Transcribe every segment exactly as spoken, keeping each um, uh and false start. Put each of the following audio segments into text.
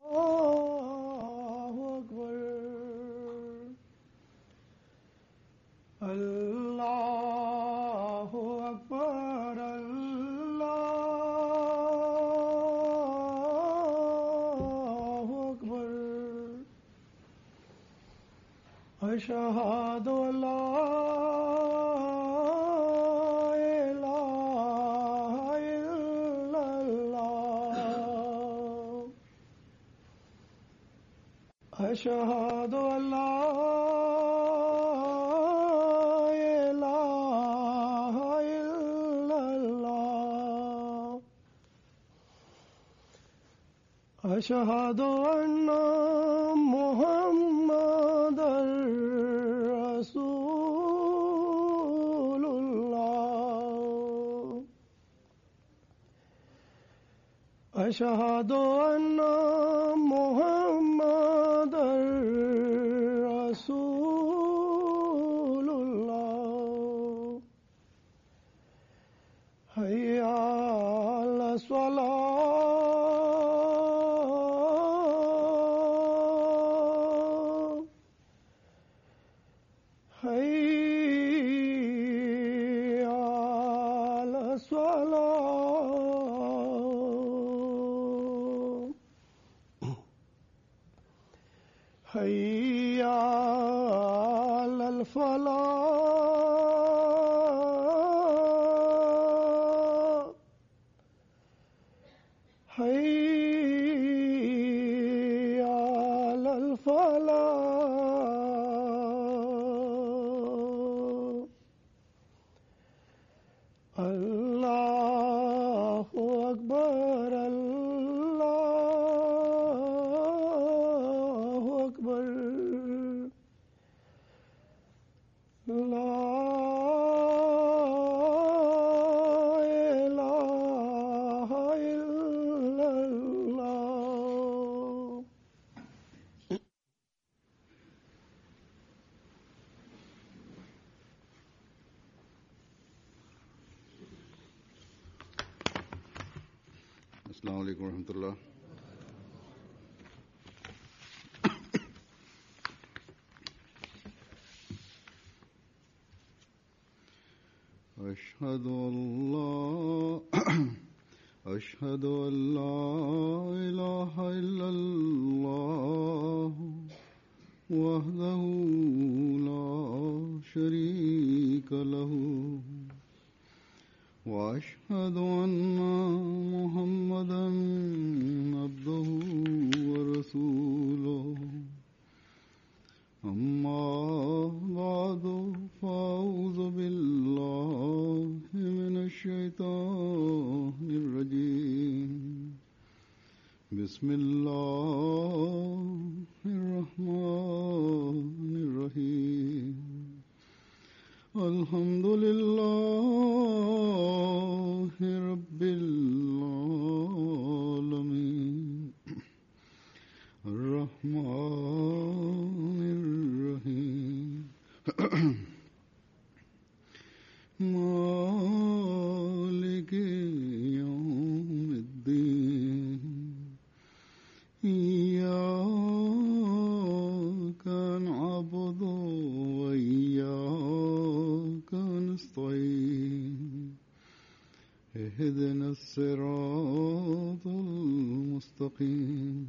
अल्लाहु अकबर अल्लाहु अकबर अशहदु अल्ला इलाहा इल्लल्लाह अशहदु अल्ला अशहदु अन्ना मुहम्मदर रसूलुल्लाह अशहदु अन्ना मुहम्मदर रसूलुल्लाह हय्या अला स्वलाह हय्या अलल फलाह हय्या अलल फलाह अल्लाहु अकबर अस्सलामु अलैकुम रहमतुल्लाह। अशहदु अल्ला अशहदु अल्ला इलाहा इल्लल्लाह वहदहु ला शरीका लहू वअशहदु अन्ना मुहम्मदन अब्दुहु व रसूलुहु अम्मा बादु फ़अऊज़ु बिल्लाहि मिनश शैतानिर रजीम बिस्मिल्लाहिर रहमानिर रहीम अल्हम्दुलिल्लाहि रब्बिल आलमीन अर्रहमानिर रहीम मालिकि यौमिद्दीन इय्याका नअबुदु व इय्याका नस्तईन इहदिनस सिरातल मुस्तकीम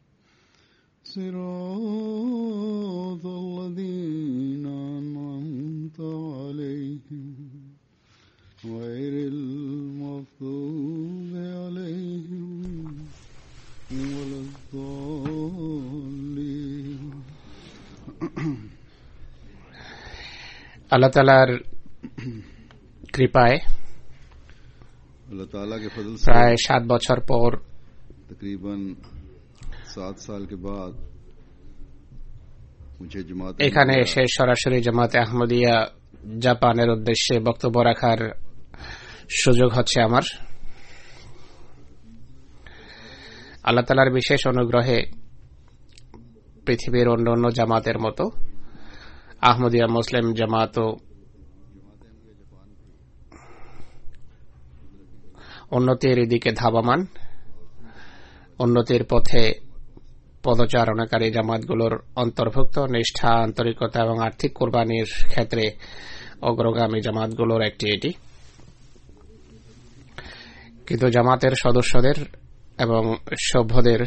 सिरातल लज़ीना अनअमता अलैहिम गैरिल मग़्दूबि अलैहिम वलद्दाल्लीन। আল্লাহ তাআলার কৃপায় अल्लाह ताला के फजल से প্রায় সাত বছর পর तकरीबन सात साल के बाद मुझे जमात এখানে এসে সরাসরি জামাতে আহমদিয়া জাপানের উদ্দেশ্যে বক্তব্য রাখার সুযোগ হচ্ছে আমার। আল্লাহ তাআলার বিশেষ অনুগ্রহে পৃথিবীর অন্য অন্য জামাতের মতো আহমদিয়া মুসলিম জামাতও উন্নতির দিকে ধাবমান, উন্নতির পথে পদচারণাকারী জামাতগুলোর অন্তর্ভুক্ত। নিষ্ঠা, আন্তরিকতা এবং আর্থিক কোরবানির ক্ষেত্রে অগ্রগামী জামাতগুলোর একটি এটি। কিন্তু জামাতের সদস্যদের এবং সভ্যদের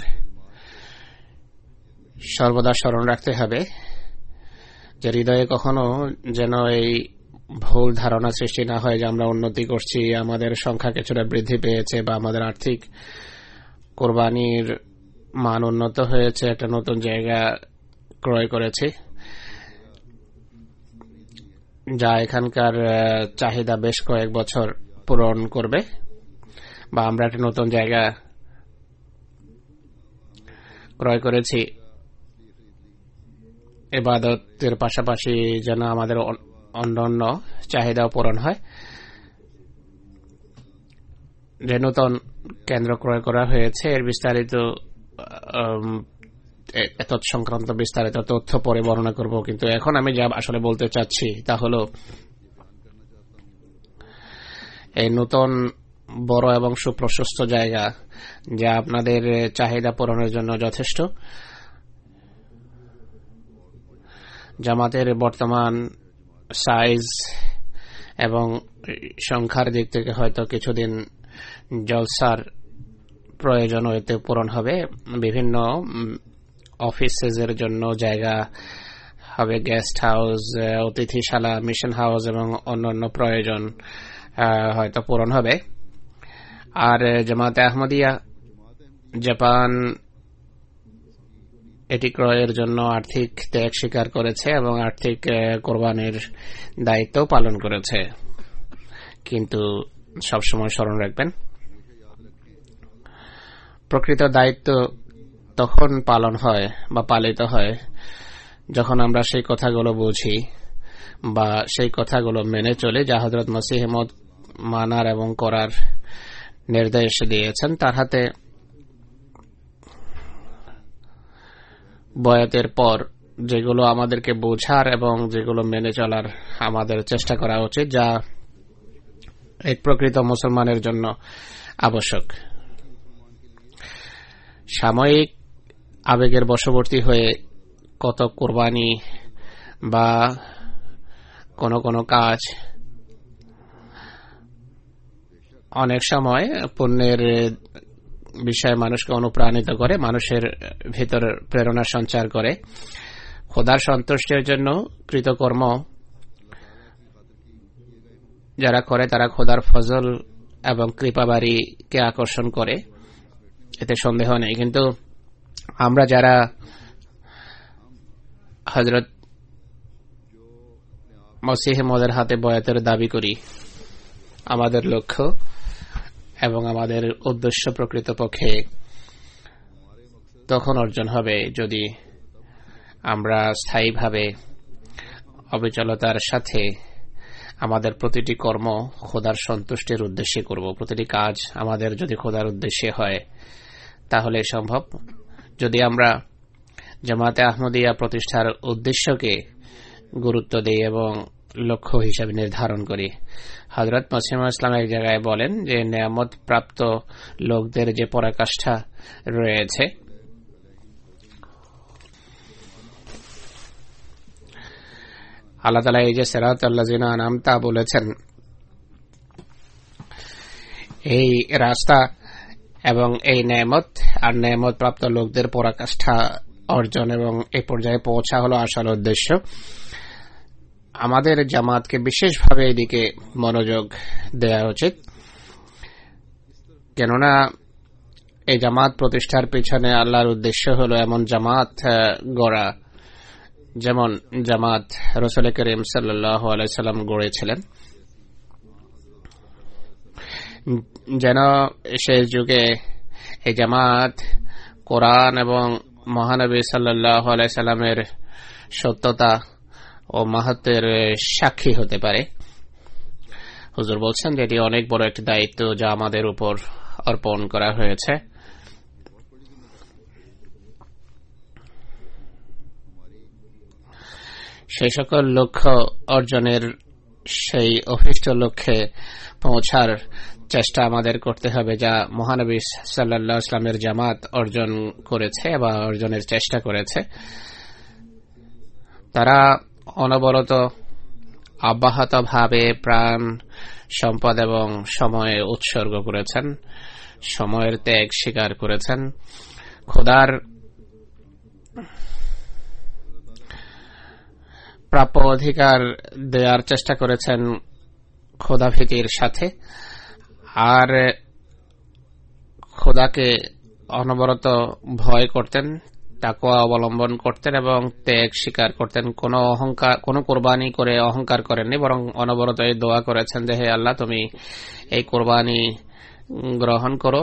সর্বদা স্মরণ রাখতে হবে যে হৃদয়ে কখনো যেন এই ভুল ধারণা সৃষ্টি না হয় যে আমরা উন্নতি করছি, আমাদের সংখ্যা কিছুটা বৃদ্ধি পেয়েছে বা আমাদের আর্থিক কোরবানির মান উন্নত হয়েছে, একটা নতুন জায়গা ক্রয় করেছি যা এখানকার চাহিদা বেশ কয়েক বছর পূরণ করবে, বা আমরা একটা নতুন জায়গা ক্রয় করেছি ইবাদতের পাশাপাশি যেন আমাদের অন্যান্য চাহিদাও পূরণ হয়। যে নতুন কেন্দ্র ক্রয় করা হয়েছে এর বিস্তারিত তৎসংক্রান্ত বিস্তারিত তথ্য পরে বর্ণনা করব, কিন্তু এখন আমি যা আসলে বলতে চাচ্ছি তা হল এই নতুন বড় এবং সুপ্রশস্ত জায়গা যা আপনাদের চাহিদা পূরণের জন্য যথেষ্ট। জামাতের বর্তমান সাইজ এবং সংখ্যার দিক থেকে হয়তো কিছুদিন জলসার প্রয়োজন এতে পূরণ হবে। বিভিন্ন অফিসের জন্য জায়গা হবে, গেস্ট হাউস, অতিথিশালা, মিশন হাউস এবং অন্যান্য প্রয়োজন হয়তো পূরণ হবে। আর জামাতে আহমদিয়া জাপান এটি ক্রয়ের জন্য আর্থিক ত্যাগ স্বীকার করেছে এবং আর্থিক কোরবানির দায়িত্ব পালন করেছে। কিন্তু সবসময় স্মরণ রাখবেন, প্রকৃত দায়িত্ব তখন পালন হয় বা পালিত হয় যখন আমরা সেই কথাগুলো বুঝি বা সেই কথাগুলো মেনে চলে যা হযরত মসিহ মউদ মানার এবং করার নির্দেশ দিয়েছেন। তার হাতে বয়াতের পর যেগুলো আমাদেরকে বোঝার এবং যেগুলো মেনে চলার আমাদের চেষ্টা করা উচিত, যা এক প্রকৃত মুসলমানের জন্য আবশ্যক। সাময়িক আবেগের বশবর্তী হয়ে কত কোরবানি বা কোনো কোনো কাজ অনেক সময় পুণ্যের বিষয়ে মানুষকে অনুপ্রাণিত করে, মানুষের ভিতর প্রেরণা সঞ্চার করে। খোদার সন্তুষ্টির জন্য কৃতকর্ম যারা করে তারা খোদার ফজল এবং কৃপাবাড়িকে আকর্ষণ করে, এতে সন্দেহ নেই। কিন্তু আমরা যারা হযরত মসিহ মউদের হাতে বয়াতের দাবি করি, আমাদের লক্ষ্য এবং আমাদের উদ্দেশ্য প্রকৃতপক্ষে তখন অর্জন হবে যদি আমরা স্থায়ীভাবে অবিচলতার সাথে আমাদের প্রতিটি কর্ম খোদার সন্তুষ্টির উদ্দেশ্যে করব। প্রতিটি কাজ আমাদের যদি খোদার উদ্দেশ্যে হয় তাহলে সম্ভব। যদি আমরা জামাতে আহমদিয়া প্রতিষ্ঠার উদ্দেশ্যকে গুরুত্ব দেই এবং লক্ষ্য হিসাবে নির্ধারণ করি। হযরত মসিহ মউদ ইসলাম এক জায়গায় বলেন যে নেয়ামত প্রাপ্ত লোকদের যে পরাকাষ্ঠা রয়েছে আল্লাহ তাআলা এই যে সিরাতাল্লাযিনা আনআমতা বলেছেন, এই রাস্তা এবং এই নেয়ামত আর নেয়ামত প্রাপ্ত লোকদের পরাকাষ্ঠা অর্জন এবং এই পর্যায়ে পৌঁছা হলো আসল উদ্দেশ্য। আমাদের জামাতকে বিশেষভাবে এদিকে মনোযোগ দেওয়া উচিত, কেননা এই জামাত প্রতিষ্ঠার পিছনে আল্লাহর উদ্দেশ্য হলো এমন জামাত গড়া যেমন জামাত রাসূল করিম সাল্লাল্লাহু আলাইহি সাল্লাম গড়েছিলেন, যেন সেই যুগে এই জামাত কোরআন এবং মহানবী সাল্লাল্লাহু আলাইহি সাল্লামের সত্যতা ও মাহাত্ম্যের সাক্ষী হতে পারে। হুজুর বলছেন যে এটি অনেক বড় একটি দায়িত্ব যা আমাদের উপর অর্পণ করা হয়েছে। সেই সকল লক্ষ্য অর্জনের, সেই অভিষ্ট লক্ষ্যে পৌঁছার চেষ্টা আমাদের করতে হবে, যা মহানবী সাল্লাল্লাহু আলাইহি ওয়াসাল্লামের জামাত অর্জন করেছে বা অর্জনের চেষ্টা করেছে। তারা অনবরত অব্যাহতভাবে প্রাণ, সম্পদ এবং সময় উৎসর্গ করেছেন, সময়ের ত্যাগ স্বীকার করেছেন, খোদার প্রাপ্য অধিকার দেওয়ার চেষ্টা করেছেন খোদাভীতির সাথে, আর খোদাকে অনবরত ভয় করতেন, তাকওয়া অবলম্বন করতেন এবং ত্যাগ স্বীকার করতেন। কোনো অহংকার, কোনো কোরবানি করে অহংকার করেননি, বরং অনবরত এই দোয়া করেছেন যে হে আল্লাহ, তুমি এই কোরবানি গ্রহণ করো।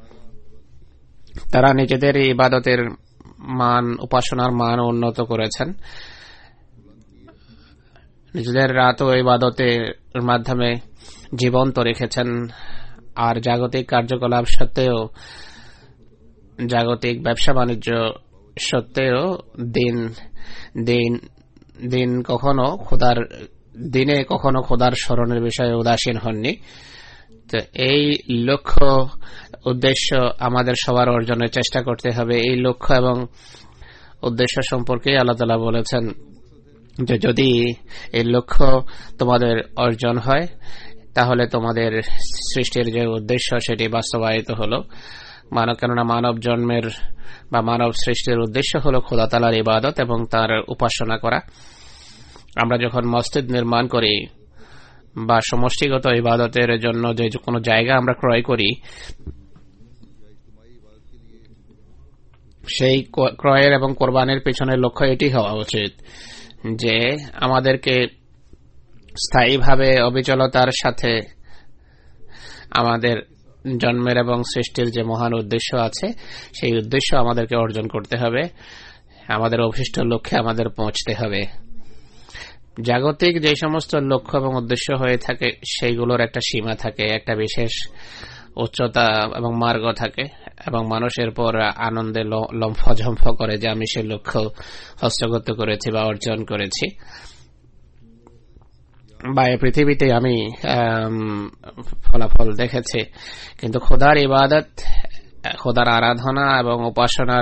তারা নিজেদের ইবাদতের মান, উপাসনার মান উন্নত করেছেন, নিজেদের রাত ও ইবাদতের মাধ্যমে জীবন্ত রেখেছেন, আর জাগতিক কার্যকলাপ সত্ত্বেও, জাগতিক ব্যবসা বাণিজ্য সত্ত্বেও দিন দিন দিন কখনো খোদার দিনে কখনো খোদার স্মরণের বিষয়ে উদাসীন হননি। তো এই লক্ষ্য উদ্দেশ্য আমাদের সবার অর্জনের চেষ্টা করতে হবে। এই লক্ষ্য এবং উদ্দেশ্য সম্পর্কে আল্লাহ তাআলা বলেছেন যে যদি এই লক্ষ্য তোমাদের অর্জন হয় তাহলে তোমাদের সৃষ্টির যে উদ্দেশ্য সেটি বাস্তবায়িত হলো। মানব কেননা মানব জন্মের বা মানব সৃষ্টির উদ্দেশ্য হলো খোদা তাআলার ইবাদত এবং তার উপাসনা করা। আমরা যখন মসজিদ নির্মাণ করি বা সমষ্টিগত ইবাদতের জন্য যে কোনো জায়গা আমরা ক্রয় করি, সেই ক্রয়ের এবং কোরবানির পেছনের লক্ষ্য এটি হওয়া উচিত যে আমাদেরকে স্থায়ীভাবে অবিচলতার সাথে আমাদের জন্মের এবং সৃষ্টির যে মহান উদ্দেশ্য আছে সেই উদ্দেশ্য আমাদেরকে অর্জন করতে হবে, আমাদের অভিষ্ট লক্ষ্যে আমাদের পৌঁছতে হবে। জাগতিক যে সমস্ত লক্ষ্য এবং উদ্দেশ্য হয়ে থাকে সেইগুলোর একটা সীমা থাকে, একটা বিশেষ উচ্চতা এবং মার্গ থাকে, এবং মানুষের পর আনন্দে লম্ফঝম্ফ করে যে আমি সেই লক্ষ্য হস্তগত করেছি বা অর্জন করেছি, বা এই পৃথিবীতে আমি ফলাফল দেখেছি। কিন্তু খোদার ইবাদত, খোদার আরাধনা এবং উপাসনার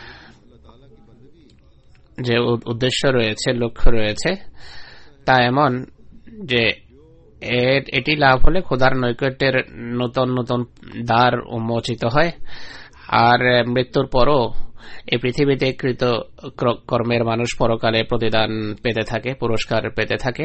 যে উদ্দেশ্য রয়েছে, লক্ষ্য রয়েছে, তা এমন যে এটি লাভ হলে খোদার নৈকট্যের নতুন নতুন দ্বার উন্মোচিত হয়, আর মৃত্যুর পরও এই পৃথিবীতে কৃত কর্মের মানুষ পরকালে প্রতিদান পেতে থাকে, পুরস্কার পেতে থাকে।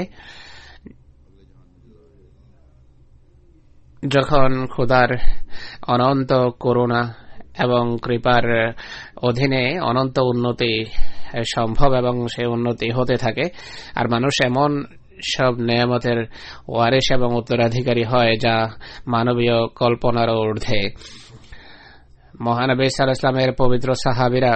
যখন খোদার অনন্ত করুণা এবং কৃপার অধীনে অনন্ত উন্নতি সম্ভব এবং সেই উন্নতি হতে থাকে, আর মানুষ এমন সব নেয়ামতের ওয়ারিশ এবং উত্তরাধিকারী হয় যা মানবীয় কল্পনার ঊর্ধ্বে। মহানবী সাল্লাল্লাহু আলাইহি ওয়াসাল্লামের পবিত্র সাহাবীরা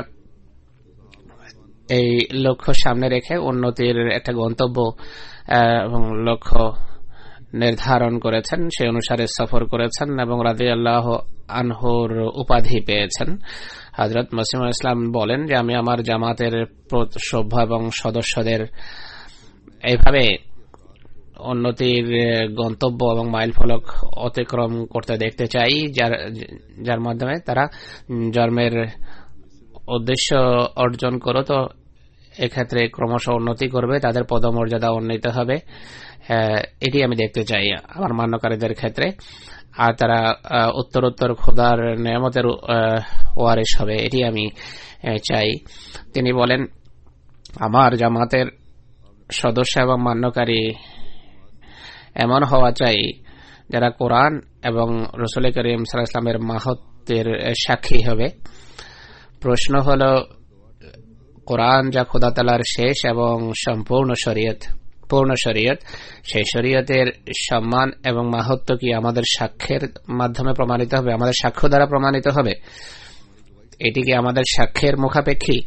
এই লক্ষ্য সামনে রেখে উন্নতির একটা গন্তব্য এবং লক্ষ্য নির্ধারণ করেছেন, সেই অনুসারে সফর করেছেন এবং রাদিয়াল্লাহু আনহুর উপাধি পেয়েছেন। হযরত মসিহ মাউঊদ ইসলাম বলেন যে আমি আমার জামাতের সভ্য এবং সদস্যদের এইভাবে উন্নতির গন্তব্য এবং মাইল ফলক অতিক্রম করতে দেখতে চাই, যার যার মাধ্যমে তারা জন্মের উদ্দেশ্য অর্জন করো, তো এক্ষেত্রে ক্রমশ উন্নতি করবে, তাদের পদমর্যাদা উন্নীত হবে। এটি আমি দেখতে চাই আমার মান্যকারীদের ক্ষেত্রে, আর তারা উত্তরোত্তর খোদার নেয়ামতের ওয়ারিশ হবে, এটি আমি চাই। তিনি বলেন আমার জামাতের সদস্য এবং মান্যকারী এমন হওয়া চাই যারা কোরআন এবং রাসূল করিম সাল্লাল্লাহু আলাইহি ওয়াসাল্লামের মাহাত্ম্যের সাক্ষী হবে। প্রশ্ন হল, কোরআন যা খোদা তাআলার শেষ এবং সম্পূর্ণ শরীয়ত, পূর্ণ শরীয়ত, সেই শরীয়তের সম্মান এবং মাহাত্ম্য কি আমাদের সাক্ষ্যের মাধ্যমে প্রমাণিত হবে, আমাদের সাক্ষ্য দ্বারা প্রমাণিত হবে? এটি কি আমাদের সাক্ষ্যের মুখাপেক্ষী?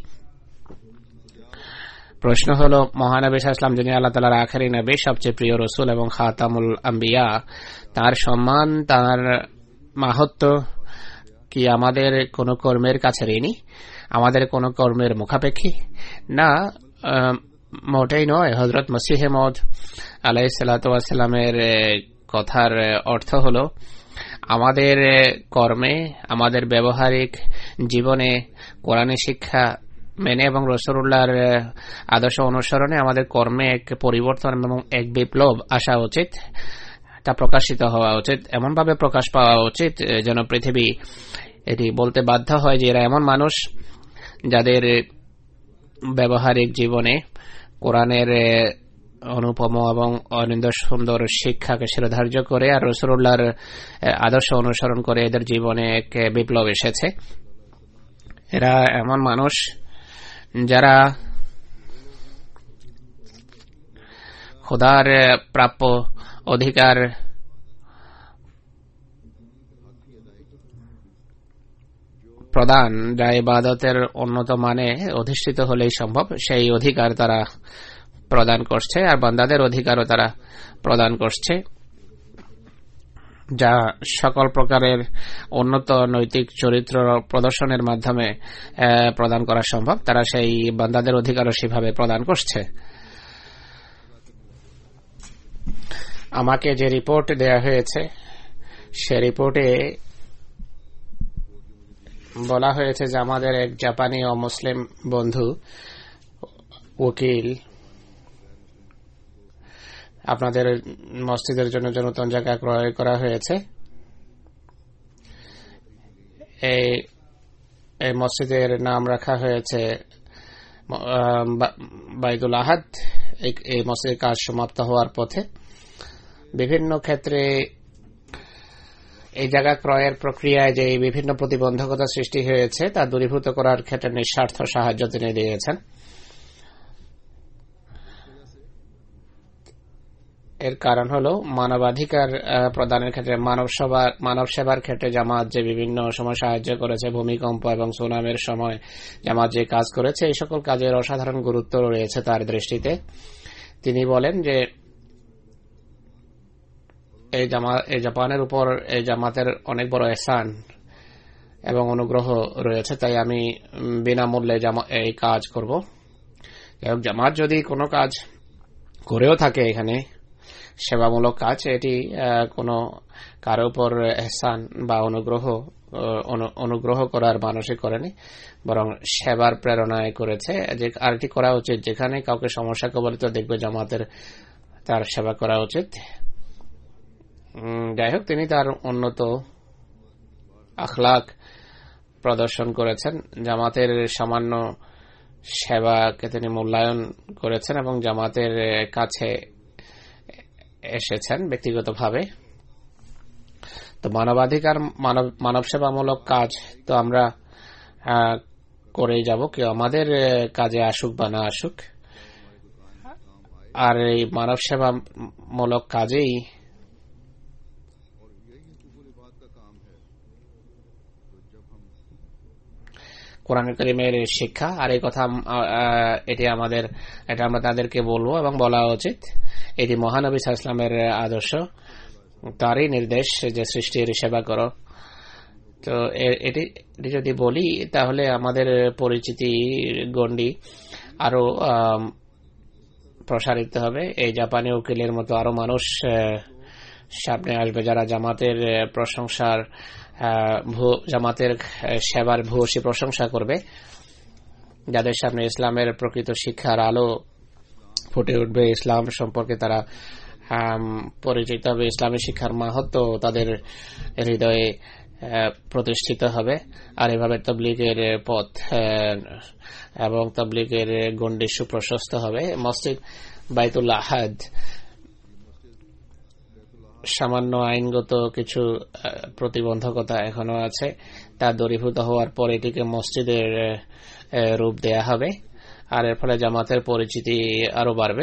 প্রশ্ন হল, মহানবী সাল্লাল্লাহু আলাইহি ওয়াসাল্লাম যিনি আল্লাহ তাআলার আখেরি নবী, সবচেয়ে প্রিয় রাসূল এবং খাতামুল আম্বিয়া, তার সম্মান, তার মাহাত্ম্য কি আমাদের কোন কর্মের কাছে ঋণী, আমাদের কোন কর্মের মুখাপেক্ষী? না, মোটেই নয়। হযরত মসিহ মাউঊদ আলাইহিস সালাতু ওয়াস সালামের কথার অর্থ হল আমাদের কর্মে, আমাদের ব্যবহারিক জীবনে কোরআনী শিক্ষা মেনে এবং রাসূলুল্লাহর আদর্শ অনুসরণে আমাদের কর্মে এক পরিবর্তন এবং এক বিপ্লব আসা উচিত, তা প্রকাশিত হওয়া উচিত, এমনভাবে প্রকাশ পাওয়া উচিত যেন পৃথিবী এটি বলতে বাধ্য হয় যে এরা এমন মানুষ যাদের ব্যবহারিক জীবনে কোরআনের অনুপম এবং অনিন্দ সুন্দর শিক্ষাকে শিরোধার্য করে আর রাসূলুল্লাহর আদর্শ অনুসরণ করে এদের জীবনে এক বিপ্লব এসেছে। এরা এমন মানুষ যারা খোদার প্রাপ্য অধিকার প্রদান, যা ইবাদতের উন্নত মানে অধিষ্ঠিত হলেই সম্ভব, সেই অধিকার তারা প্রদান করছে আর বান্দাদের অধিকারও তারা প্রদান করছে, যা সকল প্রকারের উন্নত নৈতিক চরিত্র প্রদর্শনের মাধ্যমে প্রদান করা সম্ভব। তারা সেই বান্দাদের অধিকারও সেভাবে প্রদান করছে। আমাকে যে রিপোর্ট দেয়া হয়েছে সে রিপোর্টে বলা হয়েছে যে আমাদের এক জাপানি ও মুসলিম বন্ধু উকিল আপনাদের মসজিদের জন্য যে নতুন জায়গা ক্রয় করা হয়েছে, এই মসজিদের নাম রাখা হয়েছে বাইতুল আহাদ। এই মসজিদের কাজ সমাপ্ত হওয়ার পথে বিভিন্ন ক্ষেত্রে এই জায়গা ক্রয়ের প্রক্রিয়ায় যে বিভিন্ন প্রতিবন্ধকতা সৃষ্টি হয়েছে তা দূরীভূত করার ক্ষেত্রে নিঃস্বার্থ সাহায্য তিনি দিয়েছেন। এর কারণ হলো মানবাধিকার প্রদানের ক্ষেত্রে, মানব সেবা মানব সেবার ক্ষেত্রে জামাত যে বিভিন্ন সময় সাহায্য করেছে, ভূমিকম্প এবং সুনামের সময় জামাত যে কাজ করেছে, এই সকল কাজের অসাধারণ গুরুত্ব রয়েছে তার দৃষ্টিতে। তিনি বলেন যে এই জামাত এই জাপানের উপর এই জামাতের অনেক বড় এহসান এবং অনুগ্রহ রয়েছে, তাই আমি বিনামূল্যে এই কাজ করব। জামাত যদি কোনো কাজ করেও থাকে এখানে সেবামূলক কাজ, এটি কোনো কারো উপর এহসান বা অনুগ্রহ অনুগ্রহ করার মানসিক করেনি, বরং সেবার প্রেরণায় করেছে। যে আর এটি করা উচিত, যেখানে কাউকে সমস্যা কবলিত দেখবে জামাতের তার সেবা করা উচিত। যাই হোক, তিনি তার উন্নত আখলাক প্রদর্শন করেছেন, জামাতের সামান্য সেবাকে তিনি মূল্যায়ন করেছেন এবং জামাতের কাছে এসেছেন ব্যক্তিগতভাবে। তো মানবাধিকার মানব মানব সেবামূলক কাজ তো আমরা করেই যাব, কেউ আমাদের কাজে আসুক বা না আসুক। আর এই মানব সেবামূলক কাজেই কোরআন কারীমের শিক্ষা। আর এই কথা এটি আমাদের এটা আমরা তাদেরকে বলবো এবং বলা উচিত। এটি মহানবী সাল্লাল্লাহু আলাইহি ওয়াসাল্লামের আদর্শ, তারই নির্দেশ যে সৃষ্টির সেবা করো। তো এটি যদি বলি তাহলে আমাদের পরিচিতি গণ্ডি আরো প্রসারিত হবে। এই জাপানি উকিলের মতো আরো মানুষ সামনে আসবে যারা জামাতের প্রশংসার জামাতের সেবার ভূয়সী প্রশংসা করবে, যাদের সামনে ইসলামের প্রকৃত শিক্ষার আলো ফুটে উঠবে, ইসলাম সম্পর্কে তারা পরিচিত হবে, ইসলামী শিক্ষার মাহাত্ম্য তাদের হৃদয়ে প্রতিষ্ঠিত হবে। আর এভাবে তাবলীগের পথ এবং তাবলীগের গণ্ডি সুপ্রশস্ত হবে। মসজিদ বাইতুল আহাদ সামান্য আইনগত কিছু প্রতিবন্ধকতা এখনো আছে, তা দূরীভূত হওয়ার পর এটিকে মসজিদের রূপ দেয়া হবে, আর এর ফলে জামাতের পরিচিতি আরো বাড়বে।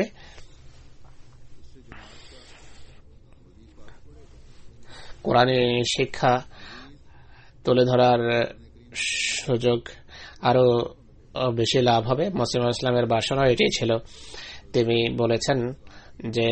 কোরআনী শিক্ষা তুলে ধরার সুযোগ আরো বেশি লাভ হবে। মুসলিম ইসলামের ভাষণও এটাই ছিল। তিনি বলেছেন যে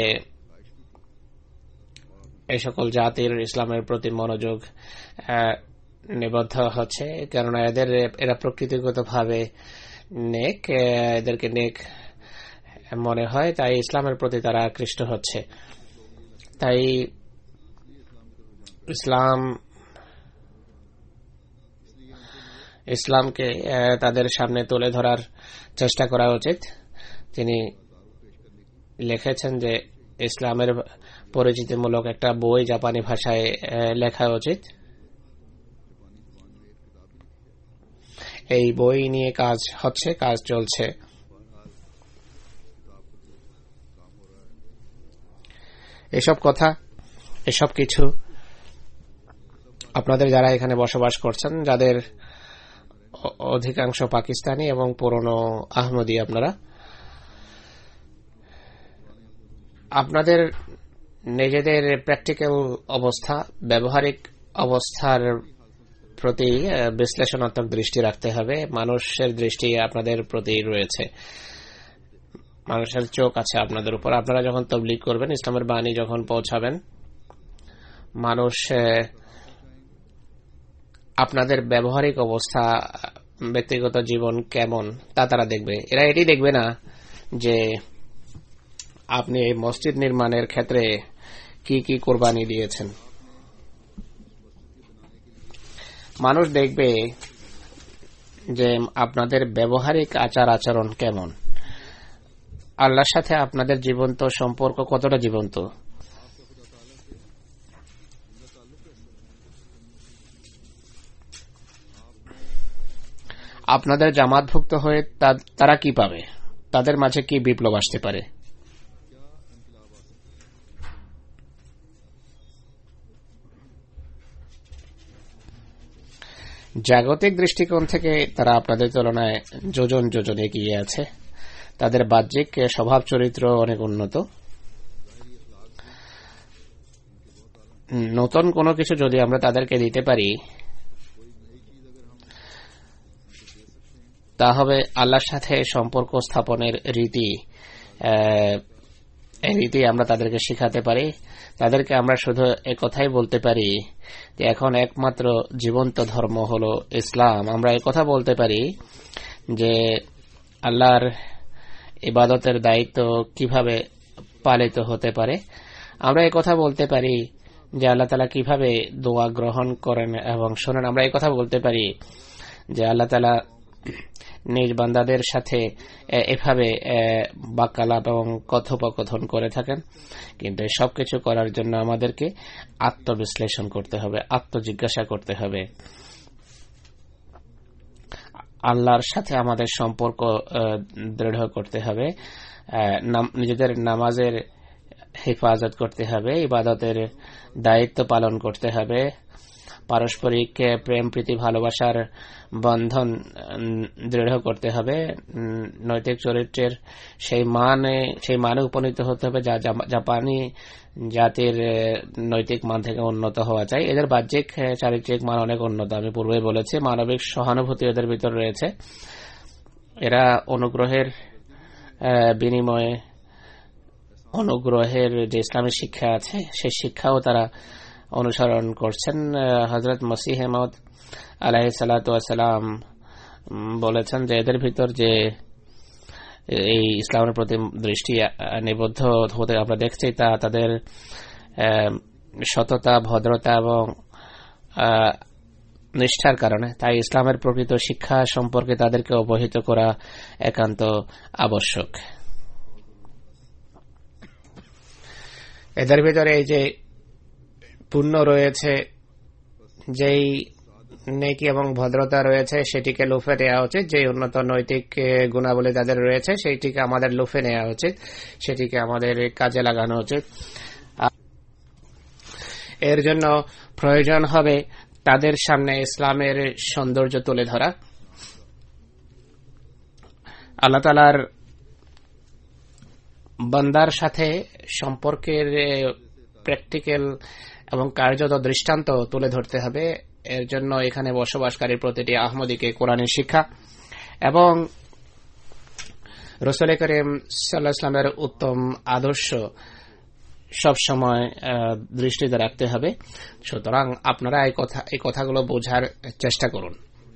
এই সকল জাতির ইসলামের প্রতি মনোযোগ নিবদ্ধ হচ্ছে, কেননা এদের এরা প্রকৃতিগতভাবে নেক, এদেরকে নেক মনে হয়, তাই ইসলামের প্রতি তারা আকৃষ্ট হচ্ছে। তাই ইসলাম ইসলামকে তাদের সামনে তুলে ধরার চেষ্টা করা উচিত। তিনি লিখেছেন যে ইসলামের পরিচিতিমূলক একটা বই জাপানি ভাষায় লেখা উচিত। এই বই নিয়ে কাজ হচ্ছে, কাজ চলছে। এসব কথা, এসব কিছু আপনাদের যারা এখানে বসবাস করছেন, যাদের অধিকাংশ পাকিস্তানি এবং পুরনো আহমদী, আপনারা আপনাদের নিজেদের প্র্যাকটিক্যাল অবস্থা, ব্যবহারিক অবস্থার প্রতি বিশ্লেষণাত্মক দৃষ্টি রাখতে হবে। মানুষের দৃষ্টি আপনাদের প্রতি রয়েছে, মানুষের চোখ আছে আপনাদের উপর। আপনারা যখন তাবলীগ করবেন, ইসলামের বাণী যখন পৌঁছাবেন, মানুষ আপনাদের ব্যবহারিক অবস্থা, ব্যক্তিগত জীবন কেমন তা তারা দেখবে। এরা এটি দেখবে না যে আপনি এই মসজিদ নির্মাণের ক্ষেত্রে কি কি কোরবানি দিয়েছেন। মানুষ দেখবে যে আপনাদের ব্যবহারিক আচার আচরণ কেমন, আল্লাহর সাথে আপনাদের জীবন্ত সম্পর্ক কতটা জীবন্ত। আপনাদের জামাতভুক্ত হয়ে তারা কি পাবে, তাদের মাঝে কি বিপ্লব আসতে পারে। জাগতিক দৃষ্টিকোণ থেকে তারা আপনাদের তুলনায় যোজন যোজন এগিয়ে আছে। তাদের বাহ্যিক স্বভাব চরিত্র অনেক উন্নত। নতুন কোনো কিছু যদি আমরা তাদেরকে দিতে পারি, তা হবে আল্লাহর সাথে সম্পর্ক স্থাপনের রীতি। এই রীতি আমরা তাদেরকে শিখাতে পারি। তাদেরকে আমরা শুধু একথাই বলতে পারি যে এখন একমাত্র জীবন্ত ধর্ম হলো ইসলাম। আমরা একথা বলতে পারি যে আল্লাহর ইবাদতের দায়িত্ব কিভাবে পালিত হতে পারে। আমরা একথা বলতে পারি যে আল্লাহ তাআলা কিভাবে দোয়া গ্রহণ করেন এবং শোনেন। আমরা একথা বলতে পারি যে আল্লাহ তাআলা নিজ বান্দাদের সাথে এভাবে বাক্যালাপ এবং কথোপকথন করে থাকেন। কিন্তু সবকিছু করার জন্য আমাদেরকে আত্মবিশ্লেষণ করতে হবে, আত্মজিজ্ঞাসা করতে হবে। আল্লাহর সাথে আমাদের সম্পর্ক দৃঢ় করতে হবে, নিজেদের নামাজের হেফাজত করতে হবে, ইবাদতের দায়িত্ব পালন করতে হবে, পারস্পরিক প্রেম প্রীতি ভালোবাসার বন্ধন দৃঢ় করতে হবে, নৈতিক চরিত্রের সেই মানে সেই মানে উপনীত হতে হবে যা জাপানি জাতির নৈতিক মান থেকে উন্নত হওয়া চাই। এদের বাহ্যিক চারিত্রিক মান অনেক উন্নত, আমি পূর্বে বলেছি। মানবিক সহানুভূতি এদের ভিতর রয়েছে। এরা অনুগ্রহের বিনিময়ে, অনুগ্রহের যে ইসলামী শিক্ষা আছে সেই শিক্ষাও তারা অনুসরণ করছেন। হযরত মসিহ মাউদ আলাইহিস সালাতু ওয়াস সালাম বলেছেন যে এদের ভিতর যে এই ইসলামের প্রতি দৃষ্টি নিবদ্ধ হতে আমরা দেখছি, তা তাদের সততা, ভদ্রতা এবং নিষ্ঠার কারণে। তাই ইসলামের প্রকৃত শিক্ষা সম্পর্কে তাদেরকে অবহিত করা একান্ত আবশ্যক। এদের ভিতরে এই যে পুণ্য রয়েছে, যেই নেকি এবং ভদ্রতা রয়েছে, সেটিকে লুফে নেওয়া উচিত। যে উন্নত নৈতিক গুণাবলী তাদের রয়েছে, সেইটিকে আমাদের লুফে নেওয়া উচিত, সেটিকে আমাদের কাজে লাগানো উচিত। এর জন্য প্রয়োজন হবে তাদের সামনে ইসলামের সৌন্দর্য তুলে ধরা। আল্লাহ তাআলার বান্দার সাথে সম্পর্কের প্র্যাকটিক্যাল এবং কার্যত দৃষ্টান্ত তুলে ধরতে হবে। এর জন্য এখানে বসবাসকারী প্রতিটি আহমদীকে কোরআনের শিক্ষা এবং রাসূল করিম সাল্লাল্লাহু আলাইহি ওয়াসাল্লামের উত্তম আদর্শ সবসময় দৃষ্টিতে রাখতে হবে। সুতরাং আপনারা এই কথা এই কথাগুলো বোঝার চেষ্টা করুন।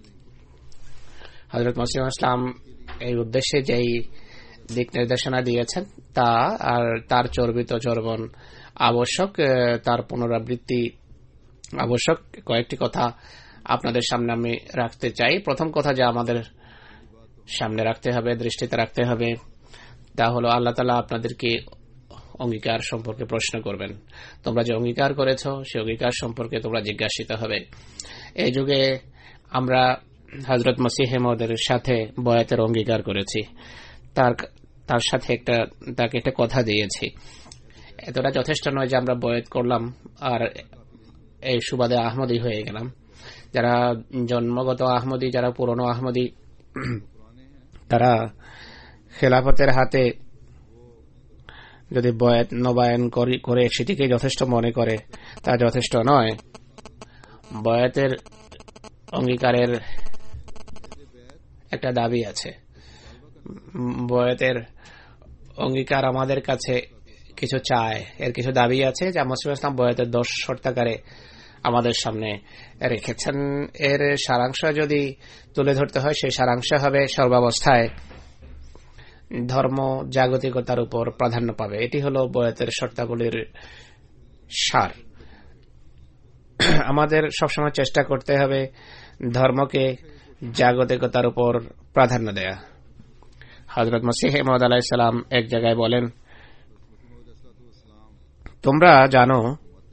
হযরত মসিহ ইসলাম এই উদ্দেশ্যে যেই দিক নির্দেশনা দিয়েছেন তা আর তার চর্বিত চর্বণ আবশ্যক, তার পুনরাবৃত্তি আবশ্যক। কয়েকটি কথা আপনাদের সামনে আমি রাখতে চাই। প্রথম কথা যে আমাদের সামনে রাখতে হবে, দৃষ্টিতে রাখতে হবে, তা হলো আল্লাহ তাআলা আপনাদেরকে অঙ্গীকার সম্পর্কে প্রশ্ন করবেন। তোমরা যে অঙ্গীকার করেছ সেই অঙ্গীকার সম্পর্কে তোমরা জিজ্ঞাসিত হবে। এই যুগে আমরা হযরত মসিহ মাউদের সাথে বয়াতের অঙ্গীকার করেছি, তার তার সাথে একটা তাকে একটা কথা দিয়েছি। এতটা যথেষ্ট নয় যে আমরা বয়াত করলাম আর এই সুবাদে আহমদী হয়ে গেলাম। যারা জন্মগত আহমদী, যারা পুরনো আহমদী, তারা খেলাফতের হাতে যদি বয়াত নবায়ন করে সেটিকে যথেষ্ট মনে করে, তা যথেষ্ট নয়। বয়াতের অঙ্গীকারের একটা দাবি আছে। বয়াতের অঙ্গীকার আমাদের কাছে কিছু চায়, এর কিছু দাবি আছে যা মুসলিম ইসলাম বয়াতের দশ শর্তাকারে আমাদের সামনে রেখেছেন। এর সারাংশ যদি তুলে ধরতে হয়, সেই সারাংশ হবে সর্বাবস্থায় ধর্ম জাগতিকতার উপর প্রাধান্য পাবে। এটি হলো বয়াতের শর্তাবলীর সার। আমাদের সবসময় চেষ্টা করতে হবে ধর্মকে জাগতিকতার উপর প্রাধান্য দেয়া। হযরত মসিহ মাউদ আলাইহিস সালাম এক জায়গায় বলেন, তোমরা জানো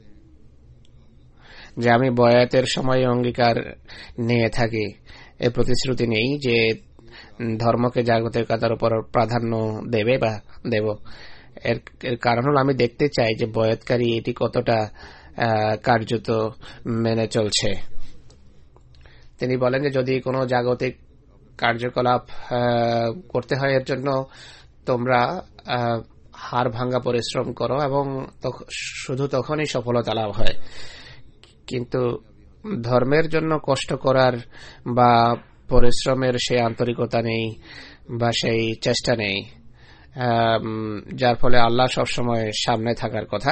যে আমি বয়াতের সময় অঙ্গীকার নিয়ে থাকি, এ প্রতিশ্রুতি নেই যে ধর্মকে জাগতিকতার উপর প্রাধান্য দেবে বা দেব। এর কারণ হল আমি দেখতে চাই যে বয়াতকারী এটি কতটা কার্যত মেনে চলছে। তিনি বলেন যে যদি কোনো জাগতিক কার্যকলাপ করতে হয়, এর জন্য তোমরা হাড় ভাঙ্গা পরিশ্রম করো এবং শুধু তখনই সফলতা লাভ হয়। কিন্তু ধর্মের জন্য কষ্ট করার বা পরিশ্রমের সেই আন্তরিকতা নেই বা সেই চেষ্টা নেই, যার ফলে আল্লাহ সবসময় সামনে থাকার কথা।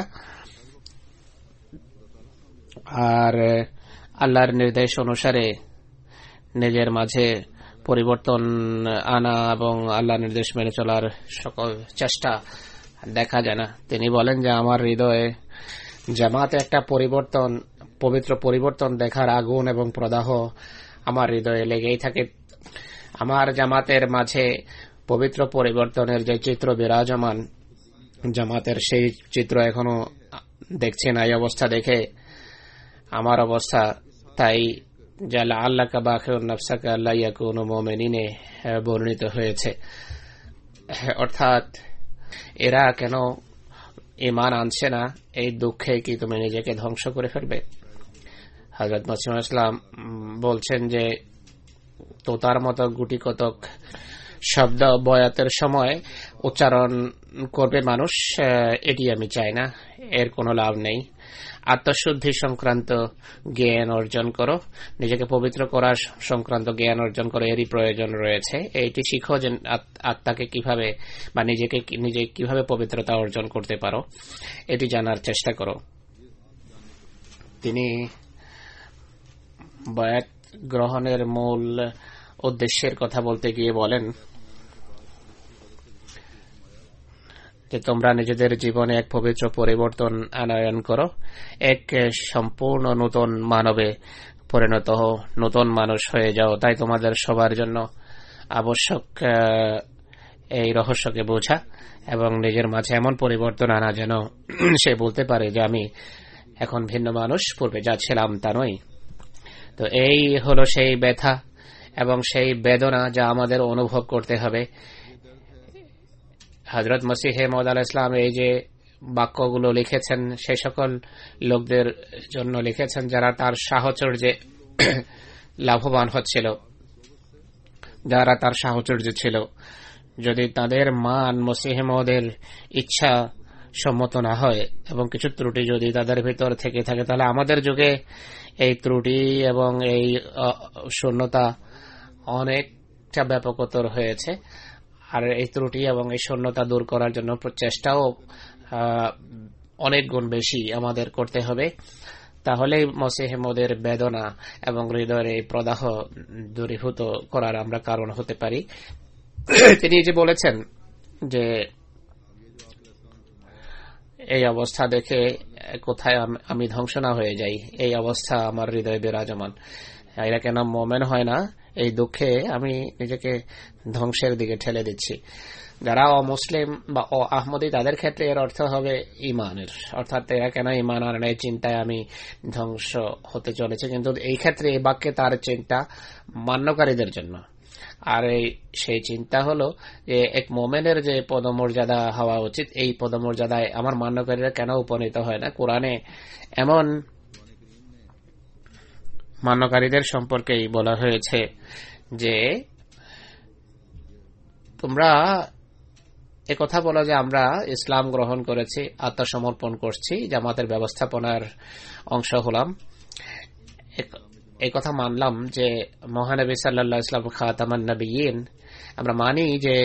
আর আল্লাহর নির্দেশ অনুসারে নিজের মাঝে পরিবর্তন আনা এবং আল্লাহর নির্দেশ মেনে চলার সকল চেষ্টা দেখা যায় না। তিনি বলেন যে আমার হৃদয়ে জামাতে একটা পরিবর্তন, পবিত্র পরিবর্তন দেখার আগুন এবং প্রদাহ আমার হৃদয়ে লেগেই থাকে। আমার জামাতের মাঝে পবিত্র পরিবর্তনের যে চিত্র বিরাজমান, জামাতের সেই চিত্র এখনো দেখছি না। এই অবস্থা দেখে আমার অবস্থা তাই জালা আল্লাহ কাবাখিউন নাফসাকা আল্লা ইয়াকুনু মুমিনিনে বর্ণিত হয়েছে। অর্থাৎ এরা কেন ঈমান আনছে না, এই দুঃখে কি তুমি নিজেকে ধ্বংস করে ফেলবে? হযরত মসিহ মাউদ ইসলাম বলছেন যে তোতার মতো গুটি কতক শব্দ বয়াতের সময় উচ্চারণ করবে মানুষ, এটি আমি চাই না, এর কোনো লাভ নেই। আত্মশুদ্ধি সংক্রান্ত জ্ঞান অর্জন করো, নিজেকে পবিত্র করার সংক্রান্ত জ্ঞান অর্জন করো, এরই প্রয়োজন রয়েছে। এইটি শিখো যে আত্মাকে কিভাবে বা নিজেকে নিজে কিভাবে পবিত্রতা অর্জন করতে পারো, এটি জানার চেষ্টা করো। তিনি বয়াত গ্রহণের মূল উদ্দেশ্যের কথা বলতে গিয়ে বলেন যে তোমরা নিজেদের জীবনে এক পবিত্র পরিবর্তন আনয়ন করো, এক সম্পূর্ণ নতুন মানবে পরিণত হও, নতুন মানুষ হয়ে যাও। তাই তোমাদের সবার জন্য আবশ্যক এই রহস্যকে বোঝা এবং নিজের মাঝে এমন পরিবর্তন আনা যেন সে বলতে পারে যে আমি এখন ভিন্ন মানুষ, পূর্বে যা ছিলাম তা নই। তো এই হলো সেই ব্যথা এবং সেই বেদনা যা আমাদের অনুভব করতে হবে। হযরত মসিহ মাউদ আলাইহিস সালাম এই যে বাক্যগুলো লিখেছেন, সেই সকল লোকদের জন্য লিখেছেন যারা তার সাহচর্যে লাভবান হচ্ছিল, যারা তার সাহচর্য ছিল। যদি তাদের মান মসিহ মাউদের ইচ্ছা সম্মত না হয় এবং কিছু ত্রুটি যদি তাদের ভিতর থেকে থাকে, তাহলে আমাদের যুগে এই ত্রুটি এবং এই শূন্যতা অনেকটা ব্যাপকতর হয়েছে। আর এই ত্রুটি এবং এই শূন্যতা দূর করার জন্য প্রচেষ্টাও অনেক গুণ বেশি আমাদের করতে হবে। তাহলেই মসিহ মাউদের বেদনা এবং হৃদয়ের এই প্রদাহ দূরীভূত করার আমরা কারণ হতে পারি। তিনি যে বলেছেন যে এই অবস্থা দেখে কোথায় আমি ধ্বংস না হয়ে যাই, এই অবস্থা আমার হৃদয়ে বিরাজমান। এরা কেন মোমেন হয় না, এই দুঃখে আমি নিজেকে ধ্বংসের দিকে ঠেলে দিচ্ছি। যারা অমুসলিম বা অ আহমদী তাদের ক্ষেত্রে এর অর্থ হবে ইমানের, অর্থাৎ এরা কেন ইমান আর এই চিন্তায় আমি ধ্বংস হতে চলেছে। কিন্তু এই ক্ষেত্রে এই বাক্যে তার চিন্তা মান্যকারীদের জন্য। আর এই সেই চিন্তা হলো যে এক মোমেনের যে পদমর্যাদা হওয়া উচিত, এই পদমর্যাদায় আমার মান্যকারীরা কেন উপনীত হয় না। কোরআনে এমন মান্যকারীদের সম্পর্কেই বলা হয়েছে যে তোমরা একথা বলো যে আমরা ইসলাম গ্রহণ করেছি, আত্মসমর্পণ করছি, জামাতের ব্যবস্থাপনার অংশ হলাম, এই কথা মানলাম যে মহানবী সাল্লাল্লাহু আলাইহি ওয়াসাল্লাম খাতামান নবিয়্যিন, আমরা মানি যে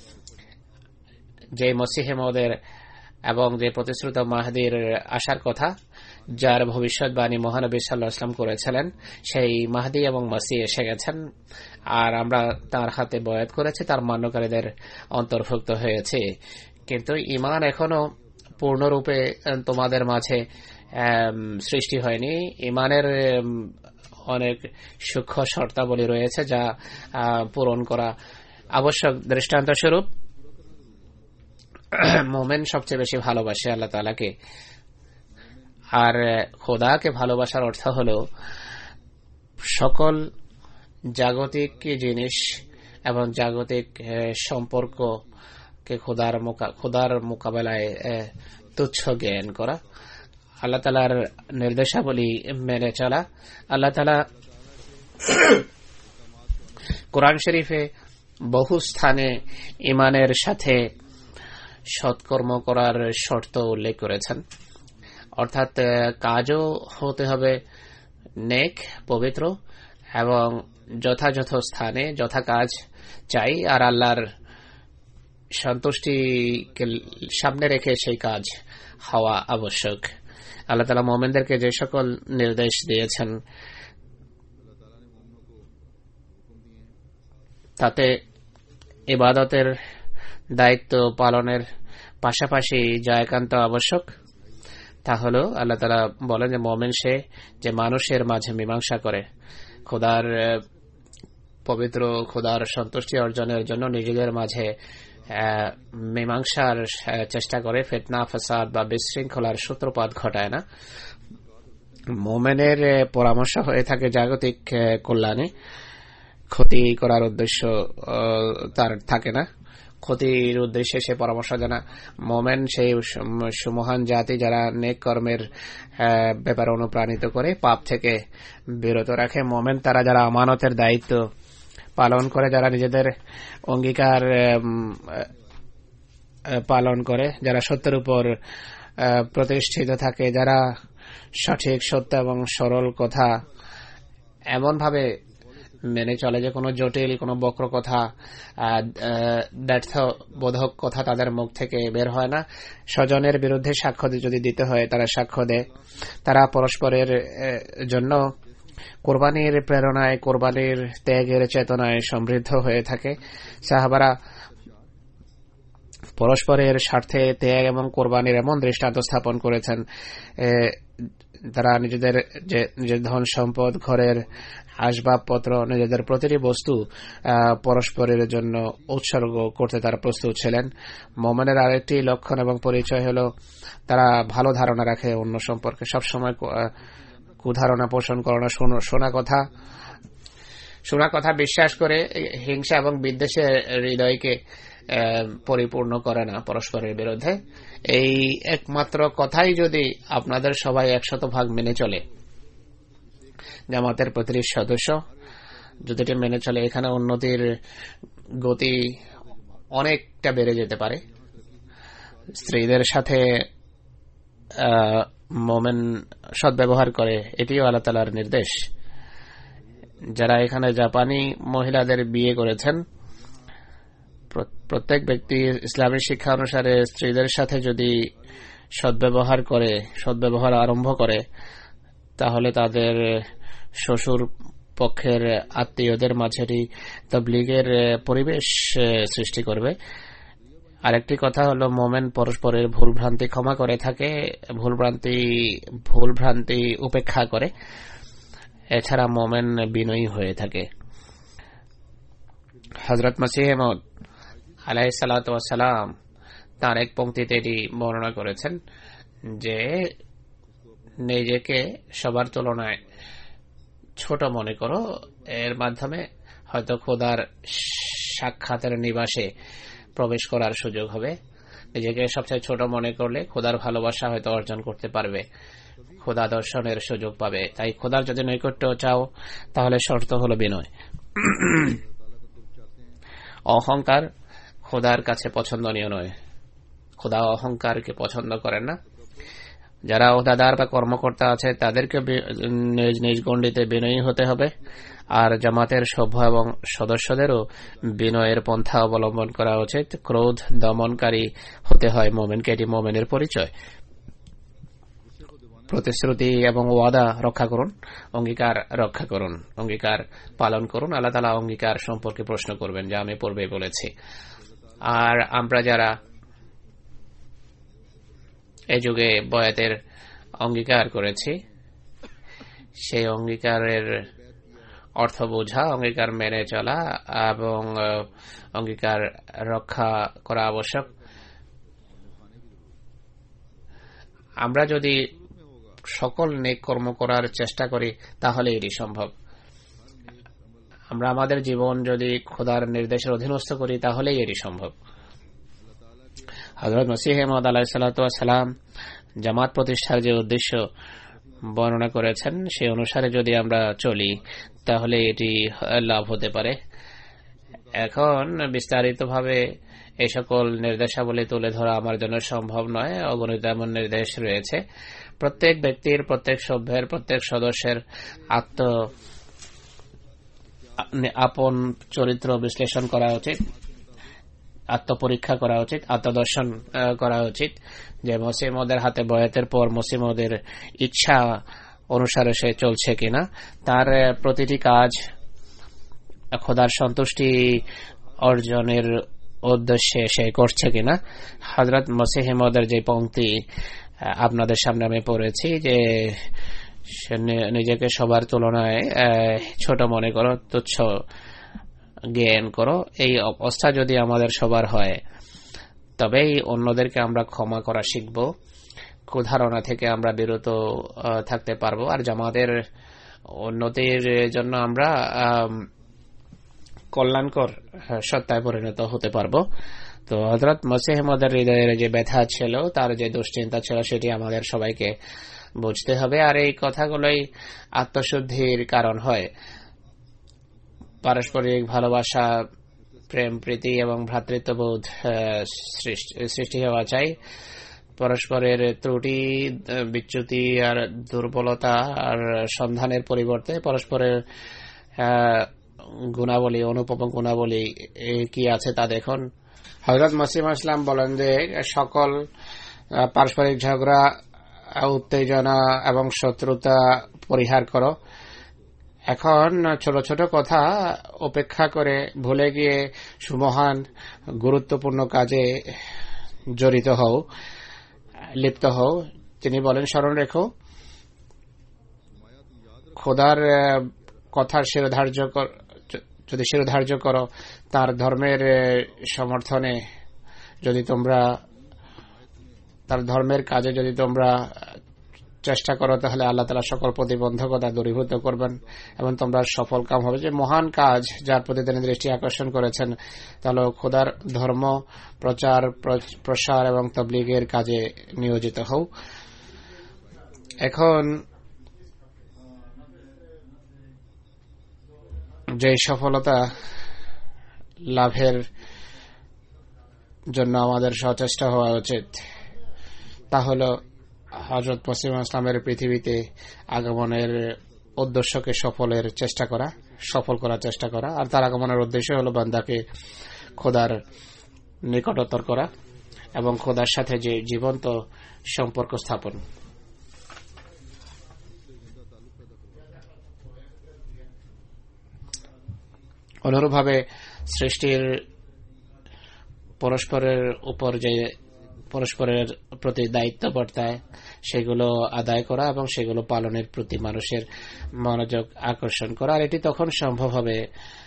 যে মসিহ মওদের এবং যে প্রতিশ্রুত মাহদীর আসার কথা, যার ভবিষ্যৎবাণী মহানবী সাল্লাল্লাহু আলাইহি ওয়াসাল্লাম করেছিলেন, সেই মাহদী এবং মসিহ এসে গেছেন, আর আমরা তার হাতে বয়াত করেছি, তার মান্যকারীদের অন্তর্ভুক্ত হয়েছে। কিন্তু ঈমান এখনো পূর্ণরূপে তোমাদের মাঝে সৃষ্টি হয়নি। ঈমানের অনেক সূক্ষ্ম শর্তাবলী রয়েছে যা পূরণ করা আবশ্যক। দৃষ্টান্ত স্বরূপ, মোমেন সবচেয়ে বেশি ভালোবাসে আল্লাহ তাআলাকে, আর খোদাকে ভালোবাসার অর্থ হল সকল জাগতিক জিনিস এবং জাগতিক সম্পর্ককে খোদার খোদার মোকাবেলায় তুচ্ছ জ্ঞান করা, আল্লাহ তাআলার নির্দেশাবলী মেনে চলা। আল্লাহ তাআলা কোরআন শরীফে বহু স্থানে ঈমানের সাথে সৎকর্ম করার শর্ত উল্লেখ করেছেন, অর্থাৎ কাজও হতে হবে নেক, পবিত্র এবং যথাযথ স্থানে যথা কাজ চাই, আর আল্লাহর সন্তুষ্টিকে সামনে রেখে সেই কাজ হওয়া আবশ্যক। আল্লাহ তাআলা মুমিনদেরকে যে সকল নির্দেশ দিয়েছেন তাতে ইবাদতের দায়িত্ব পালনের পাশাপাশি যা একান্ত আবশ্যক তা হল, আল্লাহ তাআলা বলেন যে মুমিন সে যে মানুষের মাঝে মীমাংসা করে, খোদার পবিত্র খোদার সন্তুষ্টি অর্জনের জন্য নিজেদের মাঝে মীমাংসার চেষ্টা করে, ফিতনা ফাসাদ বা বিশৃঙ্খলার সূত্রপাত ঘটায় না। মুমিনের পরামর্শ হয়ে থাকে জাগতিক কল্যাণে, ক্ষতি করার উদ্দেশ্য তার থাকে না, ক্ষতির উদ্দেশ্যে সে পরামর্শ দেয় না। মুমিন সেই সুমহান জাতি যারা নেক কর্মের ব্যাপারে অনুপ্রাণিত করে, পাপ থেকে বিরত রাখে। মুমিন তারা যারা আমানতের দায়িত্ব পালন করে, যারা নিজেদের অঙ্গীকার পালন করে, যারা সত্যের উপর প্রতিষ্ঠিত থাকে, যারা সঠিক সত্য এবং সরল কথা এমন ভাবে মেনে চলে যে কোনো জটিল কোনো বক্র কথা, ব্যর্থবোধক কথা তাদের মুখ থেকে বের হয় না। স্বজনের বিরুদ্ধে সাক্ষ্য যদি দিতে হয় তারা সাক্ষ্য দেয়। তারা পরস্পরের জন্য কোরবানির প্রেরণায়, কোরবানির ত্যাগের চেতনায় সমৃদ্ধ হয়ে থাকে। সাহাবারা পরস্পরের স্বার্থে ত্যাগ এবং কোরবানির এমন দৃষ্টান্ত স্থাপন করেছেন, তারা নিজেদের যে নিজের ধন সম্পদ, ঘরের আসবাবপত্র, নিজেদের প্রতিটি বস্তু পরস্পরের জন্য উৎসর্গ করতে তারা প্রস্তুত ছিলেন। মুমিনের আরেকটি লক্ষণ এবং পরিচয় হল তারা ভালো ধারণা রাখে অন্য সম্পর্কে, সবসময় কুধারণা পোষণ করে না। শোনা কথা শোনা কথা বিশ্বাস করে হিংসা এবং বিদ্বেষের হৃদয়কে পরিপূর্ণ করে না পরস্পরের বিরুদ্ধে। এই একমাত্র কথাই যদি আপনাদের সবাই একশত ভাগ মেনে চলে, জামাতের প্রতিটি সদস্য যদি এটা মেনে চলে, এখানে উন্নতির গতি অনেকটা বেড়ে যেতে পারে। স্ত্রীদের সাথে মুমিন সদ্ব্যবহার করে, এটিও আল্লাহ তাআলার নির্দেশ। যারা এখানে জাপানি মহিলাদের বিয়ে করেছেন, প্রত্যেক ব্যক্তি ইসলামের শিক্ষা অনুসারে স্ত্রীদের সাথে যদি সদ্ব্যবহার করে, সদ্ব্যবহার আরম্ভ করে, তাহলে তাদের শ্বশুর পক্ষের আত্মীয়দের মাঝেরই তাবলীগের পরিবেশ সৃষ্টি করবে। আরেকটি কথা হলো মুমিন পরস্পরের ভুল ভ্রান্তি ক্ষমা করে থাকে, ভুল ভ্রান্তি ভুল ভ্রান্তি উপেক্ষা করে। এছাড়া মোমেন বিনয়ী হয়ে থাকে। হযরত মসিহ মাউদ আলাইহিস সালাতু ওয়াস সালাম তার এক পংক্তিতে এটি বর্ণনা করেছেন যে নিজেকে সবার তুলনায় ছোট মনে করো, এর মাধ্যমে হয়তো খোদার সাক্ষাতের নিবাসে প্রবেশ করার সুযোগ হবে। নিজেকে সবচেয়ে ছোট মনে করলে খোদার ভালোবাসা হয়তো অর্জন করতে পারবে, খোদা দর্শনের সুযোগ পাবে। তাই খোদার যদি নৈকট্য চাও তাহলে শর্ত হলো বিনয়। অহংকার খোদার কাছে পছন্দনীয় নয়, খোদা অহংকারকে পছন্দ করেন না। যারা ওহদাদার বা কর্মকর্তা আছে তাদেরকে নিজ নিজ গণ্ডিতে বিনয়ী হতে হবে, আর জামাতের সভ্য এবং সদস্যদেরও বিনয়ের পন্থা অবলম্বন করা উচিত। ক্রোধ দমনকারী হতে হয় মোমেনকে, এটি মোমেনের পরিচয়। প্রতিশ্রুতি এবং ওয়াদা রক্ষা করুন, অঙ্গীকার রক্ষা করুন, অঙ্গীকার পালন করুন। আল্লাহ তাআলা অঙ্গীকার সম্পর্কে প্রশ্ন করবেন, যা আমি পূর্বে বলেছি। আর আমরা যারা এই যুগে বয়াতের অঙ্গীকার করেছি, সেই অঙ্গীকারের অর্থ বোঝা, অঙ্গীকার মেনে চলা এবং অঙ্গীকার রক্ষা করা আবশ্যক। আমরা যদি সকল নেক কর্ম করার চেষ্টা করি তাহলে এটি সম্ভব। আমরা আমাদের জীবন যদি খোদার নির্দেশের অধীনস্থ করি তাহলেই এটি সম্ভব। হযরত মসিহ মাউদ আলাইহিস সালাতু ওয়াস সালাম জামাত প্রতিষ্ঠার যে উদ্দেশ্য বর্ণনা করেছেন সেই অনুসারে যদি আমরা চলি তাহলে এটি লাভ হতে পারে। এখন বিস্তারিতভাবে এই সকল নির্দেশাবলী তুলে ধরা আমার জন্য সম্ভব নয়, অগণিত এমন নির্দেশ রয়েছে। প্রত্যেক ব্যক্তির, প্রত্যেক সভ্যের, প্রত্যেক সদস্যের আত্ম আপন চরিত্র বিশ্লেষণ করা উচিত, আত্মপরীক্ষা করা উচিত, আত্মদর্শন করা উচিত যে মসিহ মাউদের হাতে বয়াতের পর মসিহ মাউদের ইচ্ছা অনুসারে সে চলছে কিনা, তার প্রতিটি কাজ খোদার সন্তুষ্টি অর্জনের উদ্দেশ্যে সে করছে কিনা। হযরত মসিহ মাউদের যে পংক্তি আপনাদের সামনে আমি পড়েছি যে নিজেকে সবার তুলনায় ছোট মনে করো, তুচ্ছ জ্ঞান করো, এই অবস্থা যদি আমাদের সবার হয় তবেই অন্যদেরকে আমরা ক্ষমা করা শিখব, কুধারণা থেকে আমরা বিরত থাকতে পারবো, আর জামাতের উন্নতির জন্য আমরা কল্যাণকর সত্তায় পরিণত হতে পারবো। তো হযরত মসিহ মাউদের হৃদয়ের যে ব্যথা ছিল, তার যে দুশ্চিন্তা ছিল, সেটি আমাদের সবাইকে বুঝতে হবে। আর এই কথাগুলোই আত্মশুদ্ধির কারণ হয়। পারস্পরিক ভালোবাসা, প্রেম, প্রীতি এবং ভ্রাতৃত্ববোধ সৃষ্টি হওয়া চাই। পরস্পরের ত্রুটি, বিচ্যুতি আর দুর্বলতা আর সন্ধানের পরিবর্তে পরস্পরের গুণাবলী, অনুপম গুণাবলী কি আছে তা দেখুন। হযরত মসিহ মাউদ ইসলাম বলেন যে সকল পারস্পরিক ঝগড়া, উত্তেজনা এবং শত্রুতা পরিহার করো। এখন ছোট ছোট কথা উপেক্ষা করে ভুলে গিয়ে সুমহান গুরুত্বপূর্ণ কাজে জড়িত হও, লিপ্ত হও। তিনি বলেন, স্মরণ রেখো, খোদার কথার শিরোধার্য যদি শিরোধার্য করো, তার ধর্মের সমর্থনে যদি তোমরা, তার ধর্মের কাজে যদি তোমরা চেষ্টা করো, তাহলে আল্লাহ তাআলা সকল প্রতিবন্ধকতা দূরীভূত করবেন এবং তোমরা সফল কাম হবে। যে মহান কাজ যার প্রতি তিনি দৃষ্টি আকর্ষণ করেছেন তাহলে খোদার ধর্ম প্রচার, প্রসার এবং তাবলীগের কাজে নিয়োজিত হও। এখন যে সফলতা লাভের জন্য আমাদের সচেষ্ট হওয়া উচিত তা হল হযরত মসিহ মাউদ ইসলামের পৃথিবীতে আগমনের উদ্দেশ্যকে সফলের চেষ্টা করা, সফল করার চেষ্টা করা। আর তার আগমনের উদ্দেশ্য হল বান্দাকে খোদার নিকটতর করা এবং খোদার সাথে যে জীবন্ত সম্পর্ক স্থাপন। অনুরূপভাবে সৃষ্টির পরস্পরের উপর যে পরস্পরের প্রতি দায়িত্ব বর্তায় সেগুলো আদায় করা এবং সেগুলো পালনের প্রতি মানুষের মনোযোগ আকর্ষণ করা। আর এটি তখন সম্ভব হবে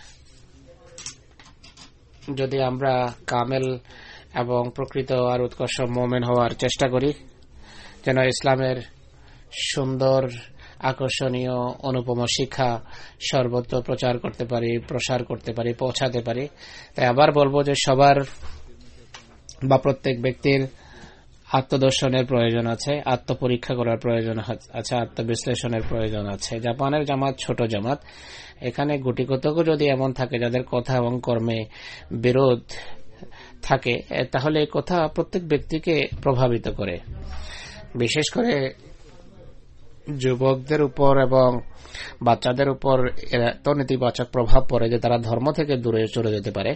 যদি আমরা কামেল এবং প্রকৃত আর উৎকর্ষ মুমিন হওয়ার চেষ্টা করি, যেন ইসলামের সুন্দর আকর্ষণীয় অনুপম শিক্ষা সর্বত্র প্রচার করতে পারি, প্রসার করতে পারি, পৌঁছাতে পারি। তাই আবার বলবো যে সবার বা প্রত্যেক ব্যক্তির আত্মদর্শনের প্রয়োজন আছে, আত্মপরীক্ষা করার প্রয়োজন আছে, আত্মবিশ্লেষণের প্রয়োজন আছে। জাপানের জামাত ছোট জামাত, এখানে গুটিকতকও যদি এমন থাকে যাদের কথা এবং কর্মে বিরোধ থাকে, তাহলে এই কথা প্রত্যেক ব্যক্তিকে প্রভাবিত করে, বিশেষ করে যুবকদের উপর এবং বাচ্চাদের উপর এত নেতিবাচক প্রভাব পড়ে যে তারা ধর্ম থেকে দূরে চলে যেতে পারে।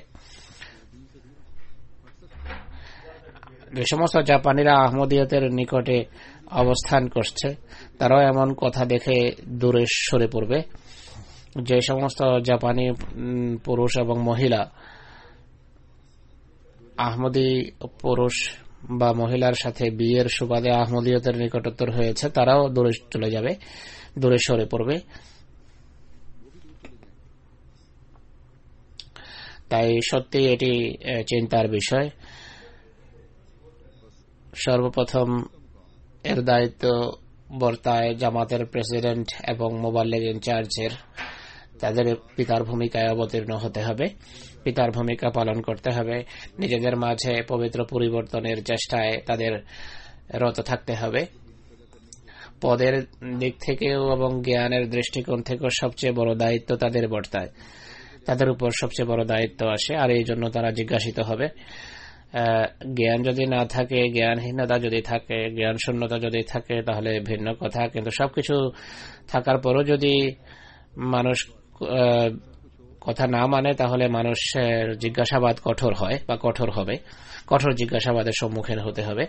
যে সমস্ত জাপানিরা আহমদিয়তের নিকটে অবস্থান করছে তারাও এমন কথা দেখে দূরে সরে পড়বে। যে সমস্ত জাপানি পুরুষ এবং মহিলা আহমদি পুরুষ বা মহিলার সাথে বিয়ের সুবাদে আহমদিয়তের নিকটতর হয়েছে তারাও দূরে চলে যাবে, দূরে সরে পড়বে। তাই সত্যি এটি চিন্তার বিষয়। সর্বপ্রথম এর দায়িত্ব বর্তায় জামাতের প্রেসিডেন্ট এবং মোবাল্লিগ ইনচার্জের। তাদের পিতার ভূমিকায় অবতীর্ণ হতে হবে, পিতার ভূমিকা পালন করতে হবে, নিজেদের মাঝে পবিত্র পরিবর্তনের চেষ্টায় তাদের রত থাকতে হবে। পদের দিক থেকেও এবং জ্ঞানের দৃষ্টিকোণ থেকেও সবচেয়ে বড় দায়িত্ব তাদের বর্তায়, তাদের উপর সবচেয়ে বড় দায়িত্ব আসে। আর এই জন্য তারা জিজ্ঞাসিত হবে। জ্ঞান যদি না থাকে, জ্ঞানহীনতা যদি থাকে, জ্ঞান শূন্যতা যদি থাকে তাহলে ভিন্ন কথা, কিন্তু সবকিছু থাকার পরও যদি মানুষ কথা না মানে তাহলে মানুষের জিজ্ঞাসাবাদ কঠোর হয় বা কঠোর হবে, কঠোর জিজ্ঞাসাবাদের সম্মুখীন হতে হবে।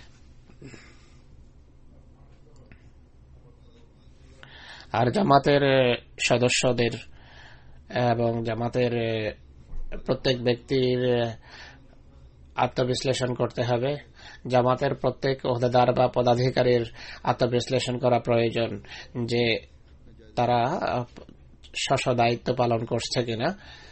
আর জামাতের সদস্যদের এবং জামাতের প্রত্যেক ব্যক্তির আত্মবিশ্লেষণ করতে হবে। জামাতের প্রত্যেক ওহদেদার বা পদাধিকারীর আত্মবিশ্লেষণ করা প্রয়োজন যে তারা স্ব দায়িত্ব পালন করছে কিনা।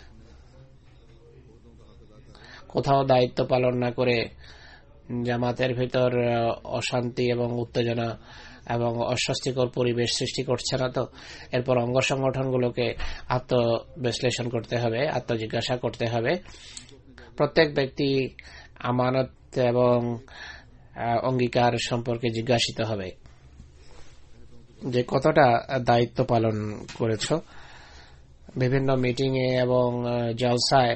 কোথাও দায়িত্ব পালন না করে জামাতের ভিতর অশান্তি এবং উত্তেজনা এবং অস্বস্তিকর পরিবেশ সৃষ্টি করছে না তো। এরপর অঙ্গ সংগঠনগুলোকে আত্মবিশ্লেষণ করতে হবে, আত্মজিজ্ঞাসা করতে হবে। প্রত্যেক ব্যক্তি আমানত এবং অঙ্গীকার সম্পর্কে জিজ্ঞাসিত হবে যে কতটা দায়িত্ব পালন করেছ। বিভিন্ন মিটিং এ এবং জলসায়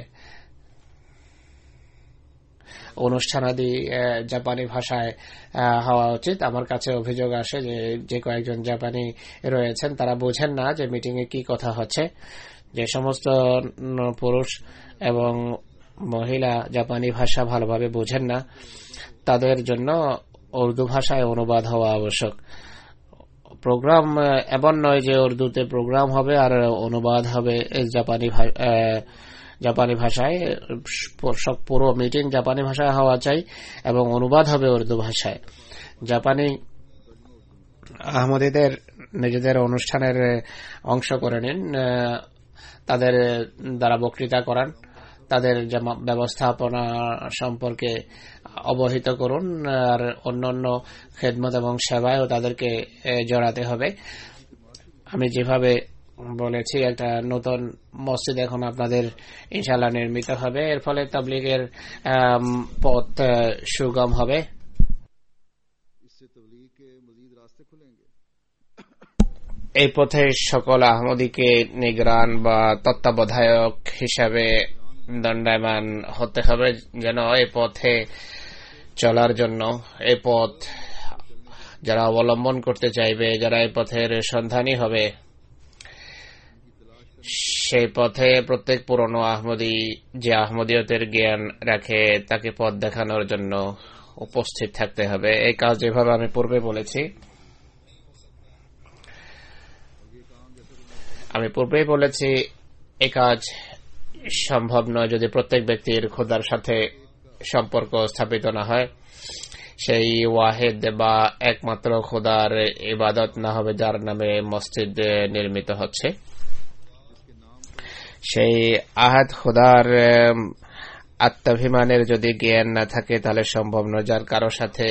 অনুষ্ঠানাদি জাপানি ভাষায় হওয়া উচিত। আমার কাছে অভিযোগ আসে যে যে কয়েকজন জাপানি রয়েছেন তারা বোঝেন না যে মিটিং এ কি কথা হচ্ছে। যে সমস্ত পুরুষ এবং মহিলা জাপানি ভাষা ভালোভাবে বোঝেন না তাদের জন্য উর্দু ভাষায় অনুবাদ হওয়া আবশ্যক। প্রোগ্রাম এমন নয় যে উর্দুতে প্রোগ্রাম হবে আর অনুবাদ হবে জাপানি জাপানি ভাষায়। পুরো মিটিং জাপানি ভাষায় হওয়া চাই এবং অনুবাদ হবে উর্দু ভাষায়। জাপানি আহমদীদের নিজেদের অনুষ্ঠানের অংশ করে নিন, তাদের দ্বারা বক্তৃতা করান, তাদের ব্যবস্থাপনা সম্পর্কে অবহিত করুন। আর অন্যান্য খেদমত এবং সেবায়ও তাদেরকে জড়াতে হবে। আমি যেভাবে বলেছি একটা নতুন মসজিদ এখন আপনাদের ইনশাআল্লাহ নির্মিত হবে। এর ফলে তাবলীগের পথ সুগম হবে। এই পথে সকল আহমদীকে নিগরান বা তত্ত্বাবধায়ক হিসাবে দণ্ডায়মান হতে হবে, যেন এই পথে চলার জন্য, এই পথ যারা অবলম্বন করতে চাইবে, যারা এই পথের সন্ধানী হবে, সেই পথে প্রত্যেক পুরনো আহমদী যে আহমদিয়তের জ্ঞান রাখে তাকে পথ দেখানোর জন্য উপস্থিত থাকতে হবে। এই কাজ যেভাবে আমি পূর্বে বলেছি, আমি পূর্বেই বলেছি এই কাজ সম্ভব নয় যদি প্রত্যেক ব্যক্তির খোদার সাথে সম্পর্ক স্থাপিত না হয়। সেই ওয়াহিদ বা একমাত্র খোদার ইবাদত না হবে যার নামে মসজিদ নির্মিত হচ্ছে। সেই আহাদ খোদার আত্মাভিমানের যদি জ্ঞান না থাকে তাহলে সম্ভব নয়। যার কারো সাথে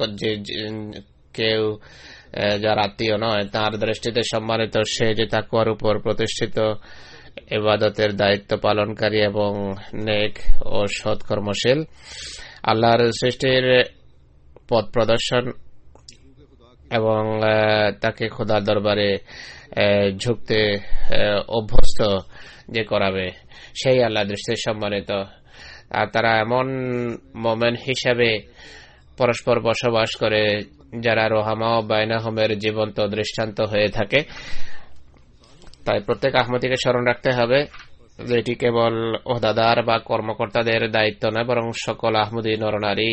কেউ যার আত্মীয় নয় তার দৃষ্টিতে সম্মানিত, সে যে তাকওয়ার উপর প্রতিষ্ঠিত ইবাদতের দায়িত্ব পালনকারী এবং নেক ও সৎকর্মশীল, আল্লাহর সৃষ্টির পথ প্রদর্শন এবং তাকে খোদার দরবারে ঝুঁকতে অভ্যস্ত যে করাবে, সেই আল্লাহ দৃষ্টিতে সম্মানিত। আর তারা এমন মোমেন হিসাবে পরস্পর বসবাস করে যারা রোহামা ও বাইনাহুমের জীবন্ত দৃষ্টান্ত হয়ে থাকে। তাই প্রত্যেক আহমদীকে স্মরণ রাখতে হবে যে এটি কেবল ওহদাদার বা কর্মকর্তাদের দায়িত্ব নয়, বরং সকল আহমদী নরনারী,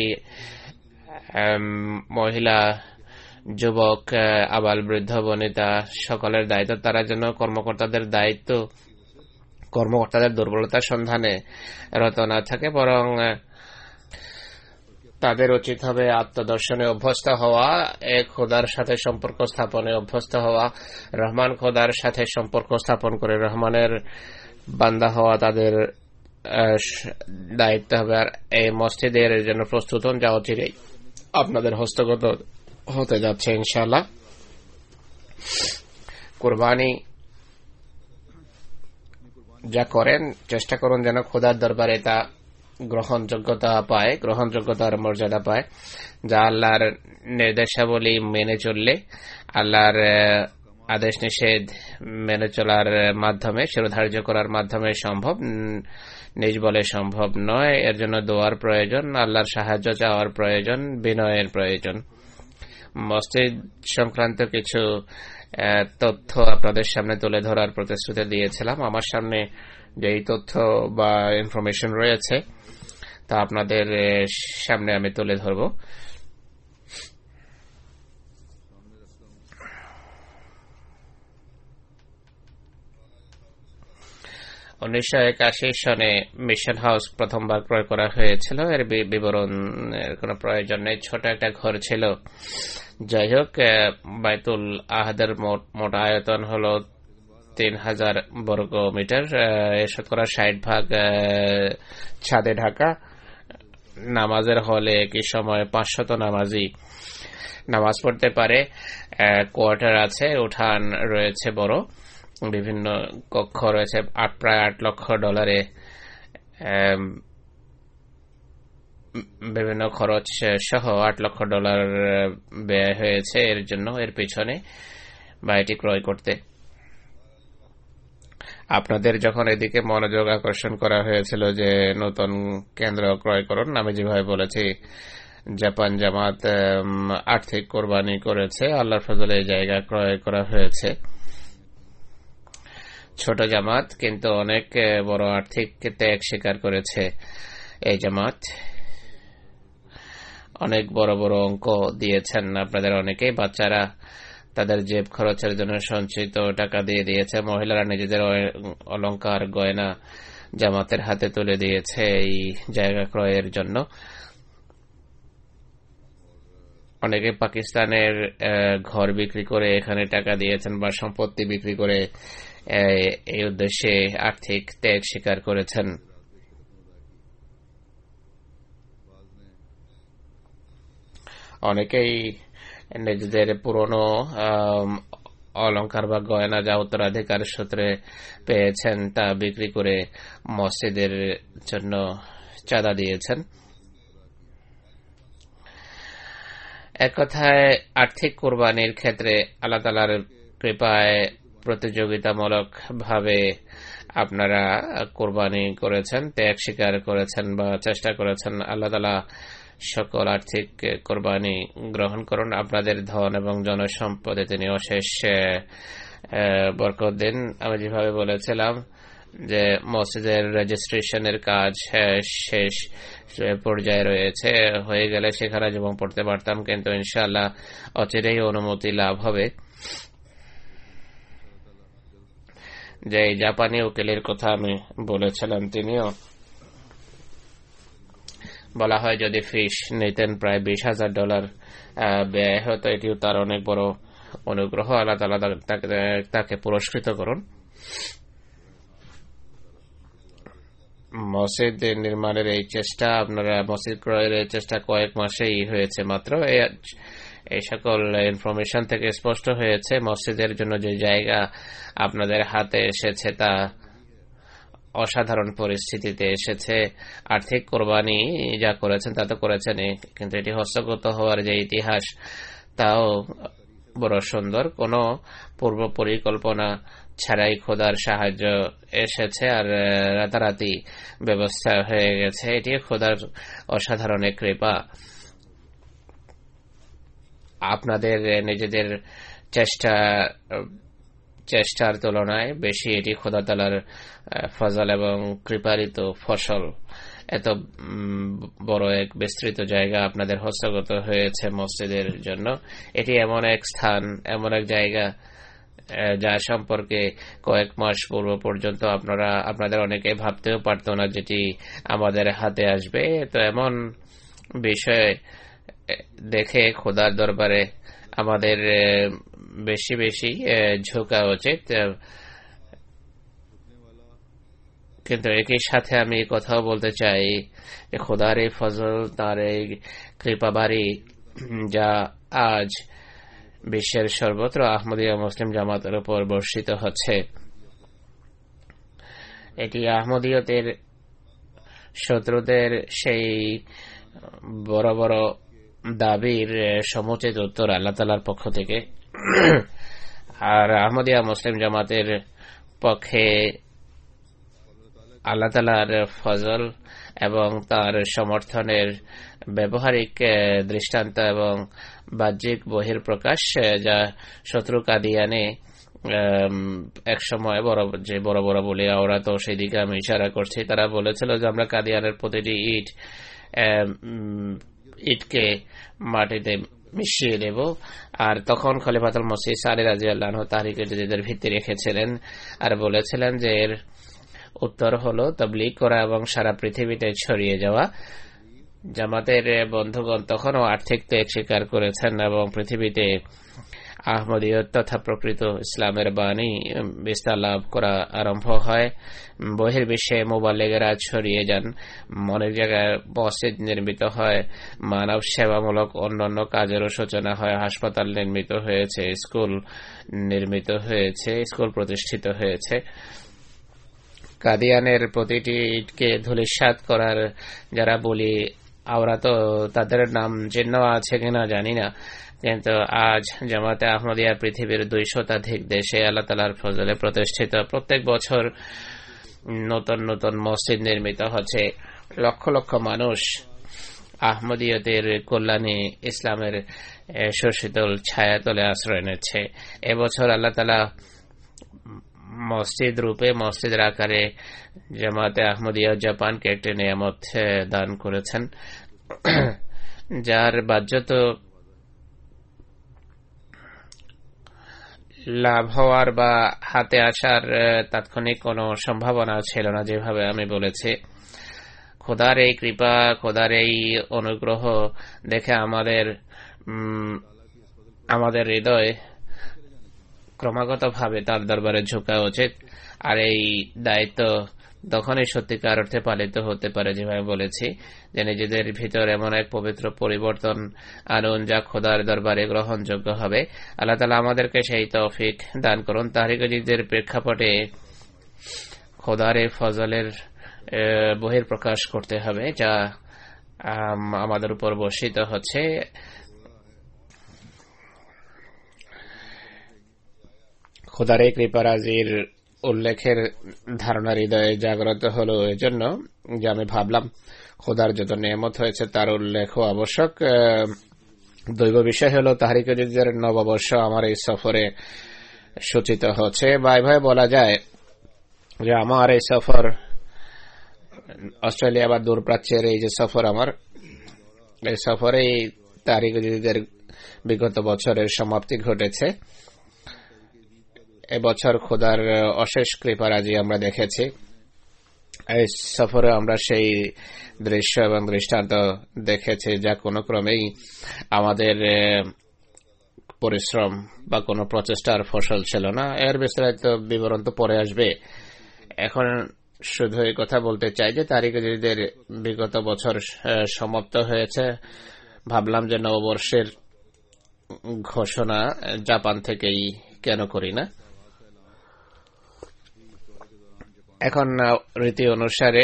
মহিলা, যুবক, আবাল, বৃদ্ধ, বনিতা সকলের দায়িত্ব। তারা যেন কর্মকর্তাদের দায়িত্ব কর্মকর্তাদের দুর্বলতার সন্ধানে রত না থাকে, বরং তাদের উচিত হবে আত্মদর্শনে অভ্যস্ত হওয়া, এক খোদার সাথে সম্পর্ক স্থাপনে অভ্যস্ত হওয়া, রহমান খোদার সাথে সম্পর্ক স্থাপন করে রহমানের বান্দা হওয়া তাদের দায়িত্ব হবে। আর এই মসজিদের জন্য প্রস্তুত হন, যা অচিরেই আপনাদের হস্তগত হতে যাচ্ছে ইনশাআল্লাহ। কুরবানি যা করেন চেষ্টা করুন যেন খোদার দরবারে তা গ্রহণযোগ্যতা পায়, গ্রহণযোগ্যতার মর্যাদা পায়, যা আল্লাহর নির্দেশাবলী মেনে চললে, আল্লাহর আদেশ নিষেধ মেনে চলার মাধ্যমে, শিরোধার্য করার মাধ্যমে সম্ভব, নিজ বলে সম্ভব নয়। এর জন্য দোয়ার প্রয়োজন, আল্লাহর সাহায্য চাওয়ার প্রয়োজন, বিনয়ের প্রয়োজন। মসজিদ সংক্রান্ত কিছু তথ্য আপনাদের সামনে তুলে ধরার প্রতিশ্রুতি দিয়েছিলাম। আমার সামনে যেই তথ্য বা ইনফরমেশন রয়েছে তা আপনাদের সামনে আমি তুলে ধরব। উনিশশো একাশি সনে মিশন হাউস প্রথমবার ক্রয় করা হয়েছিল। এর বিবরণের কোন প্রয়োজন নেই, ছোট একটা ঘর ছিল। যাই হোক, বাইতুল আহাদের মোট আয়তন হল তিন হাজার বর্গ মিটার, শতকরা ষাট ভাগ ছাদে ঢাকা। নামাজের হলে একই সময় পাঁচশত নামাজি নামাজ পড়তে পারে। কোয়ার্টার আছে, উঠান রয়েছে বড়, বিভিন্ন কক্ষ রয়েছে। আট প্রায় আট লক্ষ ডলারে বিভিন্ন খরচ সহ আট লক্ষ ডলার ব্যয় হয়েছে এর জন্য, এর পিছনে বাড়িটি ক্রয় করতে। আপনাদের যখন এদিকে মনোযোগ আকর্ষণ করা হয়েছিল যে নতুন কেন্দ্র ক্রয় করুন, আমি যেভাবে বলেছি জাপান জামাত আর্থিক কোরবানি করেছে, আল্লাহর ফজলে এই জায়গা ক্রয় করা হয়েছে। ছোট জামাত কিন্তু অনেক বড় আর্থিক ত্যাগ স্বীকার করেছে। এই জামাত অনেক বড় বড় অঙ্ক দিয়েছেন। আপনাদের অনেকেই বাচ্চারা তাদের জেব খরচের জন্য সঞ্চিত টাকা দিয়ে দিয়েছে, মহিলারা নিজেদের অলংকার গয়না জামাতের হাতে তুলে দিয়েছে এই জায়গা ক্রয়ের জন্য। অনেকে পাকিস্তানের ঘর বিক্রি করে এখানে টাকা দিয়েছেন বা সম্পত্তি বিক্রি করে এই উদ্দেশ্যে আর্থিক ত্যাগ স্বীকার করেছেন। অনেকেই নিজেদের পুরনো অলংকার বা গয়না যা উত্তরাধিকার সূত্রে পেয়েছেন তা বিক্রি করে মসজিদের জন্য চাঁদা দিয়েছেন। এক কথায় আর্থিক কোরবানির ক্ষেত্রে আল্লাহ তাআলার কৃপায় প্রতিযোগিতামূলক ভাবে আপনারা কোরবানি করেছেন, ত্যাগ স্বীকার করেছেন বা চেষ্টা করেছেন। আল্লাহ তাআলা সকল আর্থিক কোরবানি গ্রহণ করুন। আপনাদের ধন এবং জনসম্পদে তিনি অশেষ বরকত দিন। আমি যেভাবে বলেছিলাম যে মসজিদের রেজিস্ট্রেশনের কাজ শেষ পর্যায়ে রয়েছে, হয়ে গেলে সেখানে যেমন পড়তে পারতাম, কিন্তু ইনশাআল্লাহ অচিরেই অনুমতি লাভ হবে। যে জাপানি উকিলের কথা আমি বলেছিলাম, তিনিও বলা হয় যদি ফিস নিতেন প্রায় বিশ হাজার ডলার ব্যয় হতো। এটিও তার অনেক বড় অনুগ্রহ। আল্লাহ তাআলা তাকে পুরস্কৃত করুন। মসজিদ নির্মাণের এই চেষ্টা, আপনারা মসজিদ ক্রয়ের এই চেষ্টা কয়েক মাসেই হয়েছে মাত্র। এই সকল ইনফরমেশন থেকে স্পষ্ট হয়েছে মসজিদের জন্য যে জায়গা আপনাদের হাতে এসেছে তা অসাধারণ পরিস্থিতিতে এসেছে। আর্থিক কোরবানি যা করেছেন তা তো করেছেন, কিন্তু এটি হস্তগত হওয়ার যে ইতিহাস তাও বড় সুন্দর। কোনো পূর্ব পরিকল্পনা ছাড়াই খোদার সাহায্য এসেছে আর রাতারাতি ব্যবস্থা হয়ে গেছে। এটি খোদার অসাধারণ কৃপা। আপনাদের নিজেদের চেষ্টা চেষ্টার তুলনায় বেশি এটি খোদা তাআলার ফজল এবং কৃপারিত ফসল। এত বড় এক বিস্তৃত জায়গা আপনাদের হস্তগত হয়েছে মসজিদের জন্য। এটি এমন এক স্থান, এমন এক জায়গা যা সম্পর্কে কয়েক মাস পূর্ব পর্যন্ত আপনারা আপনাদের অনেকে ভাবতেও পারত না যেটি আমাদের হাতে আসবে। তো এমন বিষয় দেখে খোদার দরবারে আমাদের বেশি বেশি ঝোঁকা উচিত। কিন্তু একই সাথে আমি কথাও বলতে চাই যে খোদার এই ফজল, তার এই কৃপাবাড়ি যা আজ বিশ্বের সর্বত্র আহমদিয়া মুসলিম জামাতের উপর বর্ষিত হচ্ছে, এটি আহমদিয়তের শত্রুদের সেই বড় বড় দাবির সমুচিত উত্তর আল্লাহ তাআলার পক্ষ থেকে। আর আহমদিয়া মুসলিম জামাতের পক্ষে আল্লাহ তাআলার ফজল এবং তার সমর্থনের ব্যবহারিক দৃষ্টান্ত এবং বাহ্যিক বহির্প্রকাশ যা শত্রু কাদিয়ানে এক সময় বড় যে বড় বড় বলে, ওরা তো সেই দিকে আমি ইশারা করছি, তারা বলেছিল যে আমরা কাদিয়ানের প্রতিটি ইট ইটকে মাটিতে মিশিয়ে দেব। আর তখন খলিফাতুল মসিহ আলী রাদিয়াল্লাহু আনহু তাহরিকে জাদীদের ভিত্তি রেখেছিলেন আর বলেছিলেন যে এর উত্তর হলো তাবলীগ করা এবং সারা পৃথিবীতে ছড়িয়ে যাওয়া। জামাতের বন্ধুগণ তখনও আর্থিক ত্যাগ স্বীকার করেছেন এবং পৃথিবীতে আহমদিয়ত তথা প্রকৃত ইসলামের বাণী বিস্তার লাভ করা আরম্ভ হয়। বহির্বিশ্বে মুবাল্লিগেরা ছড়িয়ে যান, অনেক জায়গায় মসজিদ নির্মিত হয়, মানব সেবামূলক অন্যান্য কাজেরও সূচনা হয়, হাসপাতাল নির্মিত হয়েছে, স্কুল নির্মিত হয়েছে, স্কুল প্রতিষ্ঠিত হয়েছে। কাদিয়ানের প্রতিটি ইটকে ধূলিসাৎ করার যারা বলি, আমরা তো তাদের নাম চিহ্ন আছে কিনা জানি না, কিন্তু আজ জামাতে আহমদিয়া পৃথিবীর দুই শতাধিক দেশে আল্লাহ তাআলার ফজলে প্রতিষ্ঠিত। প্রত্যেক বছর নতুন নতুন মসজিদ নির্মিত হচ্ছে, লক্ষ লক্ষ মানুষ আহমদিয়তের কল্যাণে ইসলামের সুশীতল ছায়াতলে আশ্রয় নিচ্ছে। এবছর আল্লাহ তাআলা মসজিদ রূপে, মসজিদের আকারে জামাতে আহমদিয়া জাপানকে একটি নিয়ামত দান করেছেন, যার বাহ্যত লাভ হওয়ার বা হাতে আসার তাৎক্ষণিক কোনো সম্ভাবনা ছিল না। যেভাবে আমি বলেছি, খোদার এই কৃপা, খোদার এই অনুগ্রহ দেখে আমাদের আমাদের হৃদয় ক্রমাগত ভাবে তার দরবারে ঝুঁকা উচিত। আর এই দায়িত্ব তখনই সত্যিকার অর্থে পালিত হতে পারে, যেভাবে বলেছি, যে নিজেদের ভিতর এমন এক পবিত্র পরিবর্তন আনুন যা খোদার দরবারে গ্রহণযোগ্য হবে। আল্লাহ তাআলা আমাদেরকে সেই তৌফিক দান করুন। তাহরিকে জাদীদের প্রেক্ষাপটে খোদার এই ফজলের বহির্প্রকাশ করতে হবে যা আমাদের উপর বর্ষিত হচ্ছে। খোদার এই কৃপারাজির উল্লেখের ধারণা হৃদয়ে জাগ্রত হলো এজন্য যে আমি ভাবলাম খোদার যত নিয়ামত হয়েছে তার উল্লেখও আবশ্যক। দৈব বিষয় হলো তাহরিকে জাদীদের নববর্ষ আমার এই সফরে সূচিত হচ্ছে। ভাই ভাই বলা যায় যে আমার এই সফর, অস্ট্রেলিয়া বা দূরপ্রাচ্যের এই যে সফর, আমার এই সফরেই তাহরিকে জাদীদের বিগত বছরের সমাপ্তি ঘটেছে। এবছর খোদার অশেষ কৃপারাজি আমরা দেখেছি। এই সফরে আমরা সেই দৃশ্য এবং দৃষ্টান্ত দেখেছি যা কোনো ক্রমেই আমাদের পরিশ্রম বা কোনো প্রচেষ্টার ফসল ছিল না। এর বিস্তারিত বিবরণ তো পরে আসবে। এখন শুধু এই কথা বলতে চাই যে তারিখে যাদের বিগত বছর সমাপ্ত হয়েছে, ভাবলাম যে নববর্ষের ঘোষণা জাপান থেকেই কেন করি না। এখন রীতি অনুসারে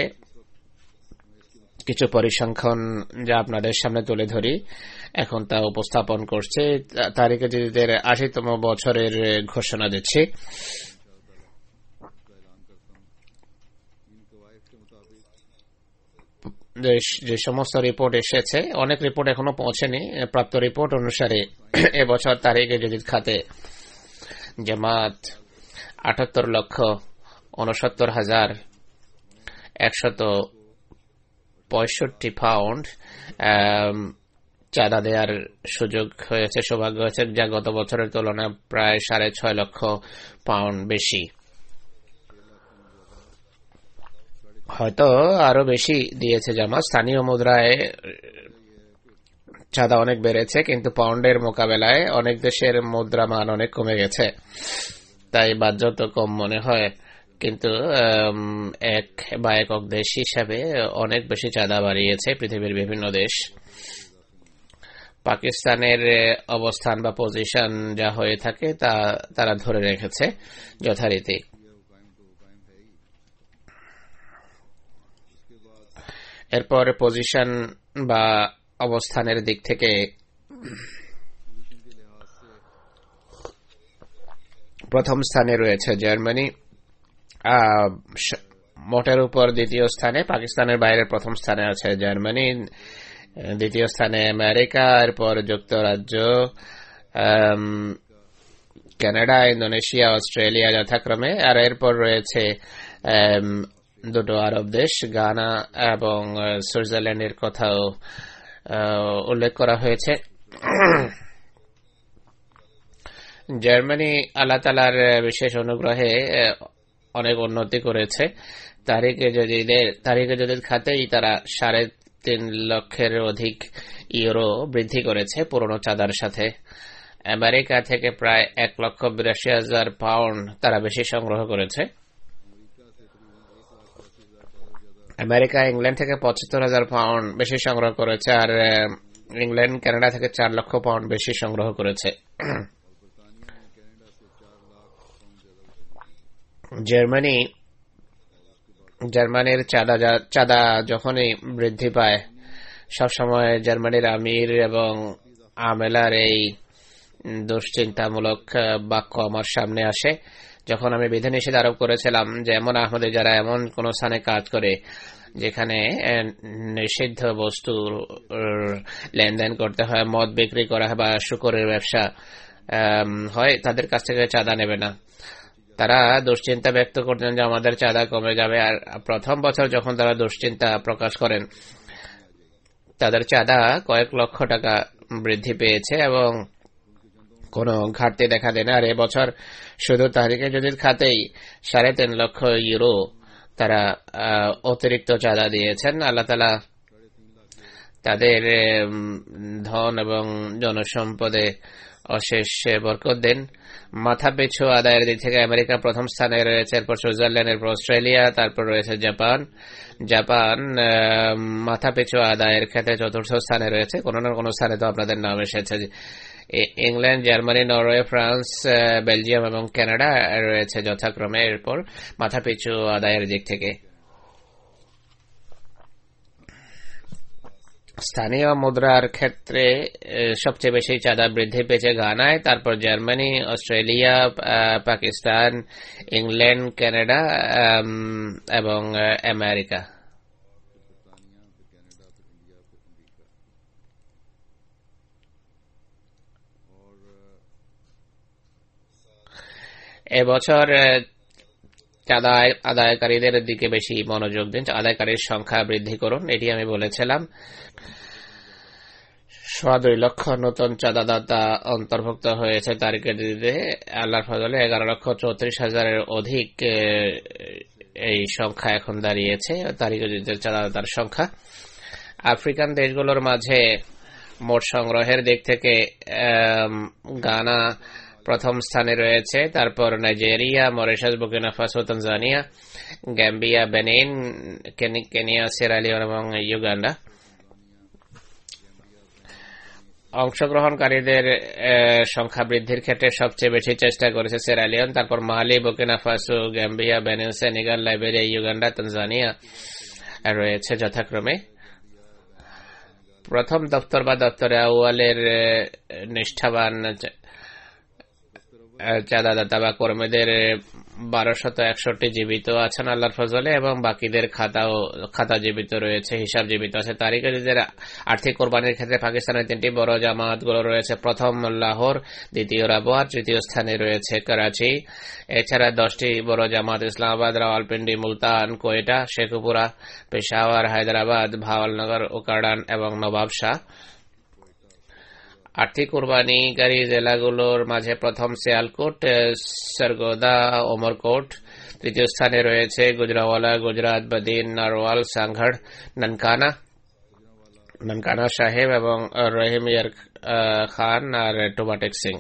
কিছু পরিসংখ্যান যা আপনাদের সামনে তুলে ধরি, এখন তা উপস্থাপন করছে। তারিখে যাদের আশিতম বছরের ঘোষণা দিচ্ছি। যে সমস্ত রিপোর্ট এসেছে, অনেক রিপোর্ট এখনো পৌঁছেনি, প্রাপ্ত রিপোর্ট অনুসারে এবছর তারিখে জাদিদ খাতে জামাত আটাত্তর লক্ষ উনসত্তর হাজার একশত পঁয়ষট্টি পাউন্ড চাঁদা দেওয়ার সুযোগ হয়েছে, সৌভাগ্য হয়েছে, যা গত বছরের তুলনায় প্রায় সাড়ে ছয় লক্ষ পাউন্ড বেশি। হয়তো আরো বেশি দিয়েছে জামাত। স্থানীয় মুদ্রায় চাঁদা অনেক বেড়েছে, কিন্তু পাউন্ডের মোকাবেলায় অনেক দেশের মুদ্রা মান অনেক কমে গেছে, তাই বাহ্যত কম মনে হয়, কিন্তু এক বা একক দেশ হিসাবে অনেক বেশি চাঁদা বাড়িয়েছে পৃথিবীর বিভিন্ন দেশ। পাকিস্তানের অবস্থান বা পজিশন যা হয়ে থাকে তা তারা ধরে রেখেছে যথারীতি। এরপর পজিশন বা অবস্থানের দিক থেকে প্রথম স্থানে রয়েছে জার্মানি, মোটের উপর দ্বিতীয় স্থানে। পাকিস্তানের বাইরে প্রথম স্থানে আছে জার্মানি, দ্বিতীয় স্থানে আমেরিকা, এরপর যুক্তরাজ্য, কানাডা, ইন্দোনেশিয়া, অস্ট্রেলিয়া যথাক্রমে, আর এরপর রয়েছে দুটো আরব দেশ, গানা এবং সুইজারল্যান্ডের কথাও উল্লেখ করা হয়েছে। জার্মানি আল্লাহ তাআলার বিশেষ অনুগ্রহে অনেক উন্নতি করেছে। তারিখে জাদিদের তারিখে জাদিদ খাতেই তারা সাড়ে তিন লক্ষের অধিক ইউরো বৃদ্ধি করেছে পুরনো চাঁদার সাথে। আমেরিকা থেকে প্রায় এক লক্ষ বিরাশি হাজার পাউন্ড তারা বেশি সংগ্রহ করেছে। আমেরিকা ইংল্যান্ড থেকে পঁচাত্তর হাজার পাউন্ড বেশি সংগ্রহ করেছে, আর ইংল্যান্ড কানাডা থেকে চার লক্ষ পাউন্ড বেশি সংগ্রহ করেছে। জার্মানি জার্মানির চাঁদা চাঁদা যখনই বৃদ্ধি পায়, সবসময় জার্মানির আমির এবং আমেলার এই দুশ্চিন্তামূলক বাক্য আমার সামনে আসে। যখন আমি বিধিনিষেধ আরোপ করেছিলাম যে এমন আহমদে যারা এমন কোন স্থানে কাজ করে যেখানে নিষিদ্ধ বস্তু লেনদেন করতে হয়, মদ বিক্রি করা হয় বা শুকরের ব্যবসা হয়, তাদের কাছ থেকে চাঁদা নেবে না। তারা দুশ্চিন্তা ব্যক্ত করতেন যে আমাদের চাঁদা কমে যাবে। আর প্রথম বছর যখন তারা দুশ্চিন্তা প্রকাশ করেন, তাদের চাঁদা কয়েক লক্ষ টাকা বৃদ্ধি পেয়েছে এবং কোনো ঘাটতি দেখা দেয় না। আর এবছর শুধু তারিখে জাদিদ খাতেই সাড়ে তিন লক্ষ ইউরো তারা অতিরিক্ত চাঁদা দিয়েছেন। আল্লাহ তাআলা তাদের ধন এবং জনসম্পদে অশেষ বরকত দেন। মাথা পিছু আদায়ের দিক থেকে আমেরিকা প্রথম স্থানে রয়েছে, এরপর সুইজারল্যান্ড, এরপর অস্ট্রেলিয়া, তারপর রয়েছে জাপান। জাপান মাথা পিছু আদায়ের ক্ষেত্রে চতুর্থ স্থানে রয়েছে। কোনো না কোনো স্থানে তো আপনাদের নাম এসেছে। England, Germany, Norway, France, Belgium এবং কানাডা রয়েছে যথাক্রমে এরপর মাথা পিছু আদায়ের দিক থেকে। স্থানীয় মুদ্রার ক্ষেত্রে সবচেয়ে বেশি চাঁদা বৃদ্ধি পেয়েছে গানায়, তারপর Germany, Australia, Pakistan, England, Canada এবং আমেরিকা। এবছর চাঁদা আদায়কারীদের দিকে বেশি মনোযোগ দিন, আদায়কারীর সংখ্যা বৃদ্ধি করুন, এটি আমি বলেছিলাম। সোয়া দুই লক্ষ নতুন চাঁদাদাতা অন্তর্ভুক্ত হয়েছে তারিখে দিতে। আল্লাহর ফজলে এগারো লক্ষ চৌত্রিশ হাজারের অধিক এই সংখ্যা এখন দাঁড়িয়েছে, তারিখের চাঁদাদাতার সংখ্যা। আফ্রিকান দেশগুলোর মাঝে মোট সংগ্রহের দিক থেকে গানা প্রথম স্থানে রয়েছে, তারপর Nigeria, Mauritius, Burkina Faso, Tanzania, Gambia, Benin, Kenya, Sierra এবং ইউগান্ডা। অংশগ্রহণকারীদের সংখ্যা বৃদ্ধির ক্ষেত্রে সবচেয়ে বেশি চেষ্টা করেছে সিয়েরা, তারপর Mali, Burkina Faso, Gambia, Benin, Senegal, Liberia, Uganda, Tanzania রয়েছে যথাক্রমে। প্রথম দপ্তর বা দপ্তরে আউয়ালের নিষ্ঠাবান চাঁদাদাতা বা কর্মীদের বারোশত একষট্টি জীবিত আছেন আল্লাহর ফজলে, এবং বাকিদের খাতাও খাতা জীবিত রয়েছে, হিসাব জীবিত আছে। তারিখের আর্থিক কোরবানির ক্ষেত্রে পাকিস্তানের তিনটি বড় জামাতগুলো রয়েছে। প্রথম লাহোর, দ্বিতীয় রাবওয়ার, তৃতীয় স্থানে রয়েছে করাচি। এছাড়া দশটি বড় জামাত ইসলামাবাদ, রাওয়ালপিন্ডি, মুলতান, কোয়েটা, শেখুপুরা, পেশাওয়ার, হায়দ্রাবাদ, ভাওয়ালনগর, ওকার্ডান এবং নবাবশাহ। আর্থিক কোরবানিকারী জেলাগুলোর মাঝে প্রথম সিয়ালকোট, সরগোদা, ওমরকোট। তৃতীয় স্থানে রয়েছে গুজরাওয়ালা, গুজরাত, বদিন, নারওয়াল, সাংঘড়, ননকানা ননকানা সাহেব এবং রহিম ইয়ার খান আর টোবাটেক সিং।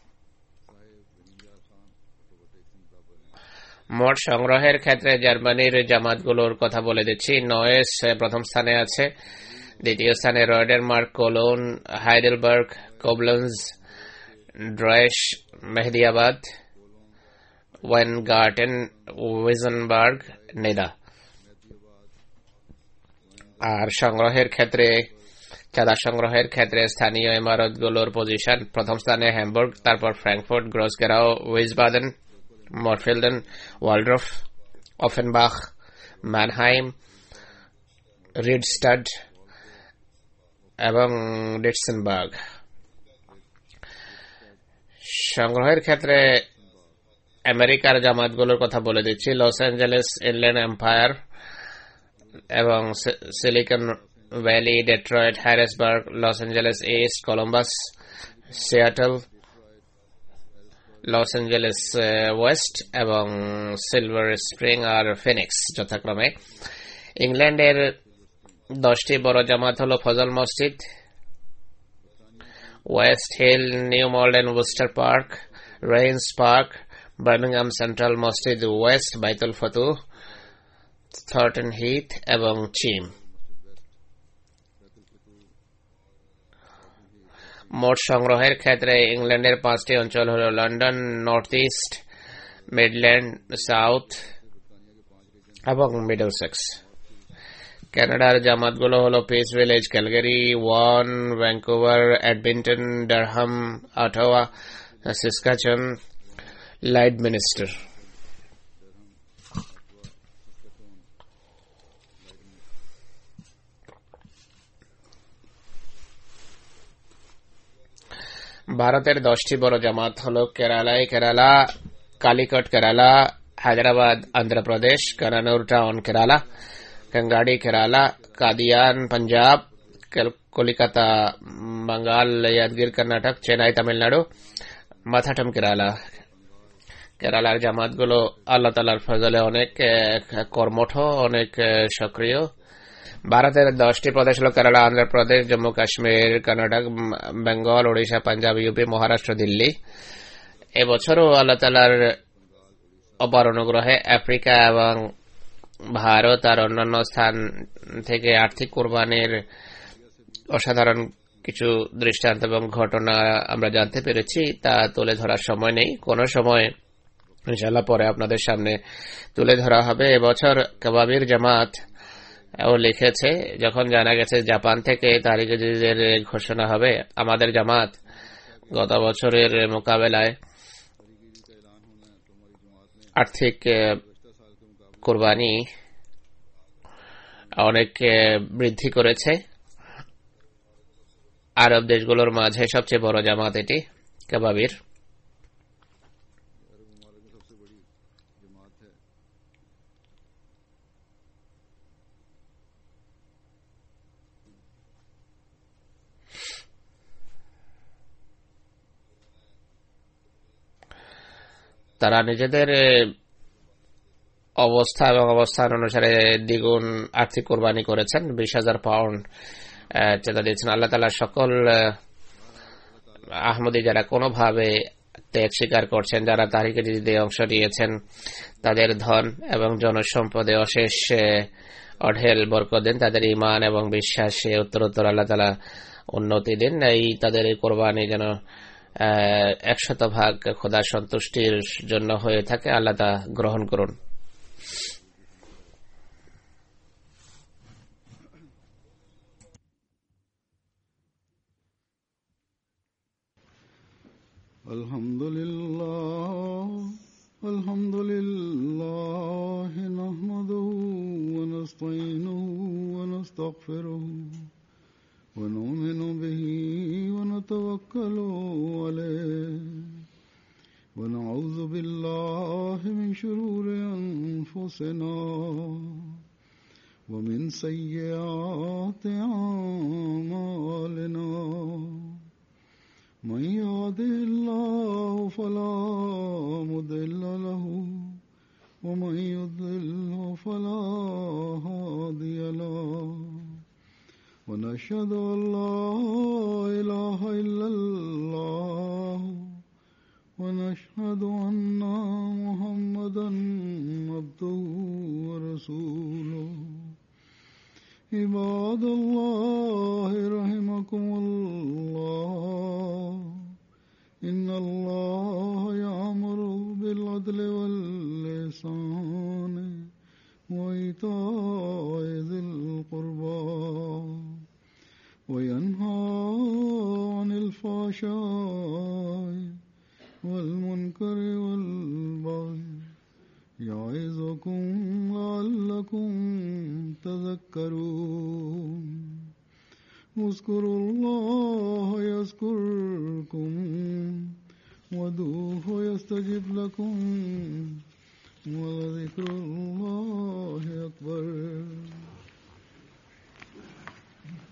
মোট সংগ্রহের ক্ষেত্রে জার্মানির জামাতগুলোর কথা বলে দিচ্ছি। নয়েস প্রথম স্থানে আছে, দ্বিতীয় স্থানে রয়ডেনমার্ক, কোলোন, হাইডেলবার্গ, কোবলেন্স, ড্রেশ, মেহেদিয়াবাদ, ওয়েনগার্টেন, উইজেনবার্গ, নেদা। আর সংগ্রহের ক্ষেত্রে চাঁদা সংগ্রহের ক্ষেত্রে স্থানীয় ইমারতগুলোর পজিশন: প্রথম স্থানে হ্যামবুর্গ, তারপর ফ্র্যাঙ্কফুর্ট, গ্রোসগেরাও, উইসবাদেন, মরফিল্ডেন, ওয়ালড্রফ, অফেনবাখ, ম্যানহাইম, রিডস্টাড এবং ডিটসেনবার্গ। সংগ্রহের ক্ষেত্রে আমেরিকার জামাতগুলোর কথা বলে দিচ্ছি: লস অ্যাঞ্জেলেস, ইনল্যান্ড এম্পায়ার এবং Silicon Valley, Detroit, Harrisburg, Los Angeles East, Columbus, Seattle, Los Angeles West এবং সিলভার স্প্রিং আর ফিনিক্স যথাক্রমে। ইংল্যান্ডের দশটি বড় জামাত হল ফজল মসজিদ, West Hill, New Malden, Worcester Park, Raynes Park, Birmingham Central মসজিদ ওয়েস্ট, বাইতুল ফতুহ, থর্টন হিথ এবং চিম। মোট সংগ্রহের ক্ষেত্রে ইংল্যান্ডের পাঁচটি অঞ্চল হল London, North East, Midland, South এবং মিডলসেক্স। কানাডার জামাতগুলো হল Peace Village, Calgary, Vaughan, Vancouver, Edmonton, Durham, Ottawa, Saskatchewan, Lloydminster. ভারতের দশটি বড় জামাত হল কেরালায় কেরালা, কালিকট কেরালা, হায়দ্রাবাদ অন্ধ্রপ্রদেশ, কানানুর টাউন কেরালা, কাঙ্গাড়ি কেরালা, কাদিয়ান পাঞ্জাব, কলিকাতা বাঙ্গাল, ইয়াদগির কর্ণাটক, চেন্নাই তামিলনাড়ু, মাথাটম কেরালা। কেরালার জামাতগুলো আল্লাহ তাআলার ফজলে অনেক কর্মঠ, অনেক সক্রিয়। ভারতের দশটি প্রদেশ হল কেরালা, অন্ধ্রপ্রদেশ, জম্মু কাশ্মীর, কর্ণাটক, বেঙ্গল, ওড়িশা, পাঞ্জাব, ইউপি, মহারাষ্ট্র, দিল্লি। এবছরও আল্লাহ তাআলার অপার অনুগ্রহে আফ্রিকা এবং ভারত আর অন্যান্য স্থান থেকে আর্থিক কোরবানির অসাধারণ কিছু দৃষ্টান্ত এবং ঘটনা আমরা জানতে পেরেছি। তা তুলে ধরার সময় নেই, কোন সময় ইনশাআল্লাহ পরে আপনাদের সামনে তুলে ধরা হবে। এবছর কাবাবির জামাত ও লিখেছে, যখন জানা গেছে জাপান থেকে তারিখের ঘোষণা হবে, আমাদের জামাত গত বছরের মোকাবেলায় আর্থিক কোরবানি অনেক বৃদ্ধি করেছে। আরব দেশগুলোর মাঝে সবচেয়ে বড় জামাত এটি কাবাবির। তারা নিজেদের অবস্থা এবং অবস্থান অনুসারে দ্বিগুণ আর্থিক কোরবানি করেছেন, বিশ হাজার পাউন্ড চাঁদা দিয়েছেন। আল্লাহ তাআলা সকল আহমদী যারা কোনোভাবে ত্যাগ স্বীকার করছেন, যারা তাহরিকে জিহাদে অংশ নিয়েছেন, তাদের ধন এবং জনসম্পদে অশেষ অঢেল বরকত দেন, তাদের ঈমান এবং বিশ্বাসে উত্তরোত্তর আল্লাহ তাআলা উন্নতি দেন। এই তাদের এই কোরবানি যেন একশত ভাগ খোদার সন্তুষ্টির জন্য হয়ে থাকে। আল্লাহ তা গ্রহণ করুন। আলহামদুলিল্লাহ আলহামদুলিল্লাহ নাহমাদুহু ওয়া নাস্তাঈনুহু ওয়া নাস্তাগফিরুহু ওয়া নু'মিনু বিহি ওয়া নাতাওয়াক্কালু আলাইহি ওয়া না'উযু বিল্লাহি মিন শুরুরি আনফুসিনা ওয়া মিন সাইয়্যাতি আ'মালিনা من يهده الله فلا مضل له ومن يضلل فلا هادي له ونشهد أن لا إله إلا الله ونشهد أن محمدا عبده ورسوله عباد الله رحمكم الله إن الله يأمر بالعدل والإحسان وإيتاء ذي القربى وينهى عن الفحشاء والمنكر والبغي يعظكم لعلكم تذكرون اذكروا الله يذكركم وادعوه يستجب لكم ولذكر الله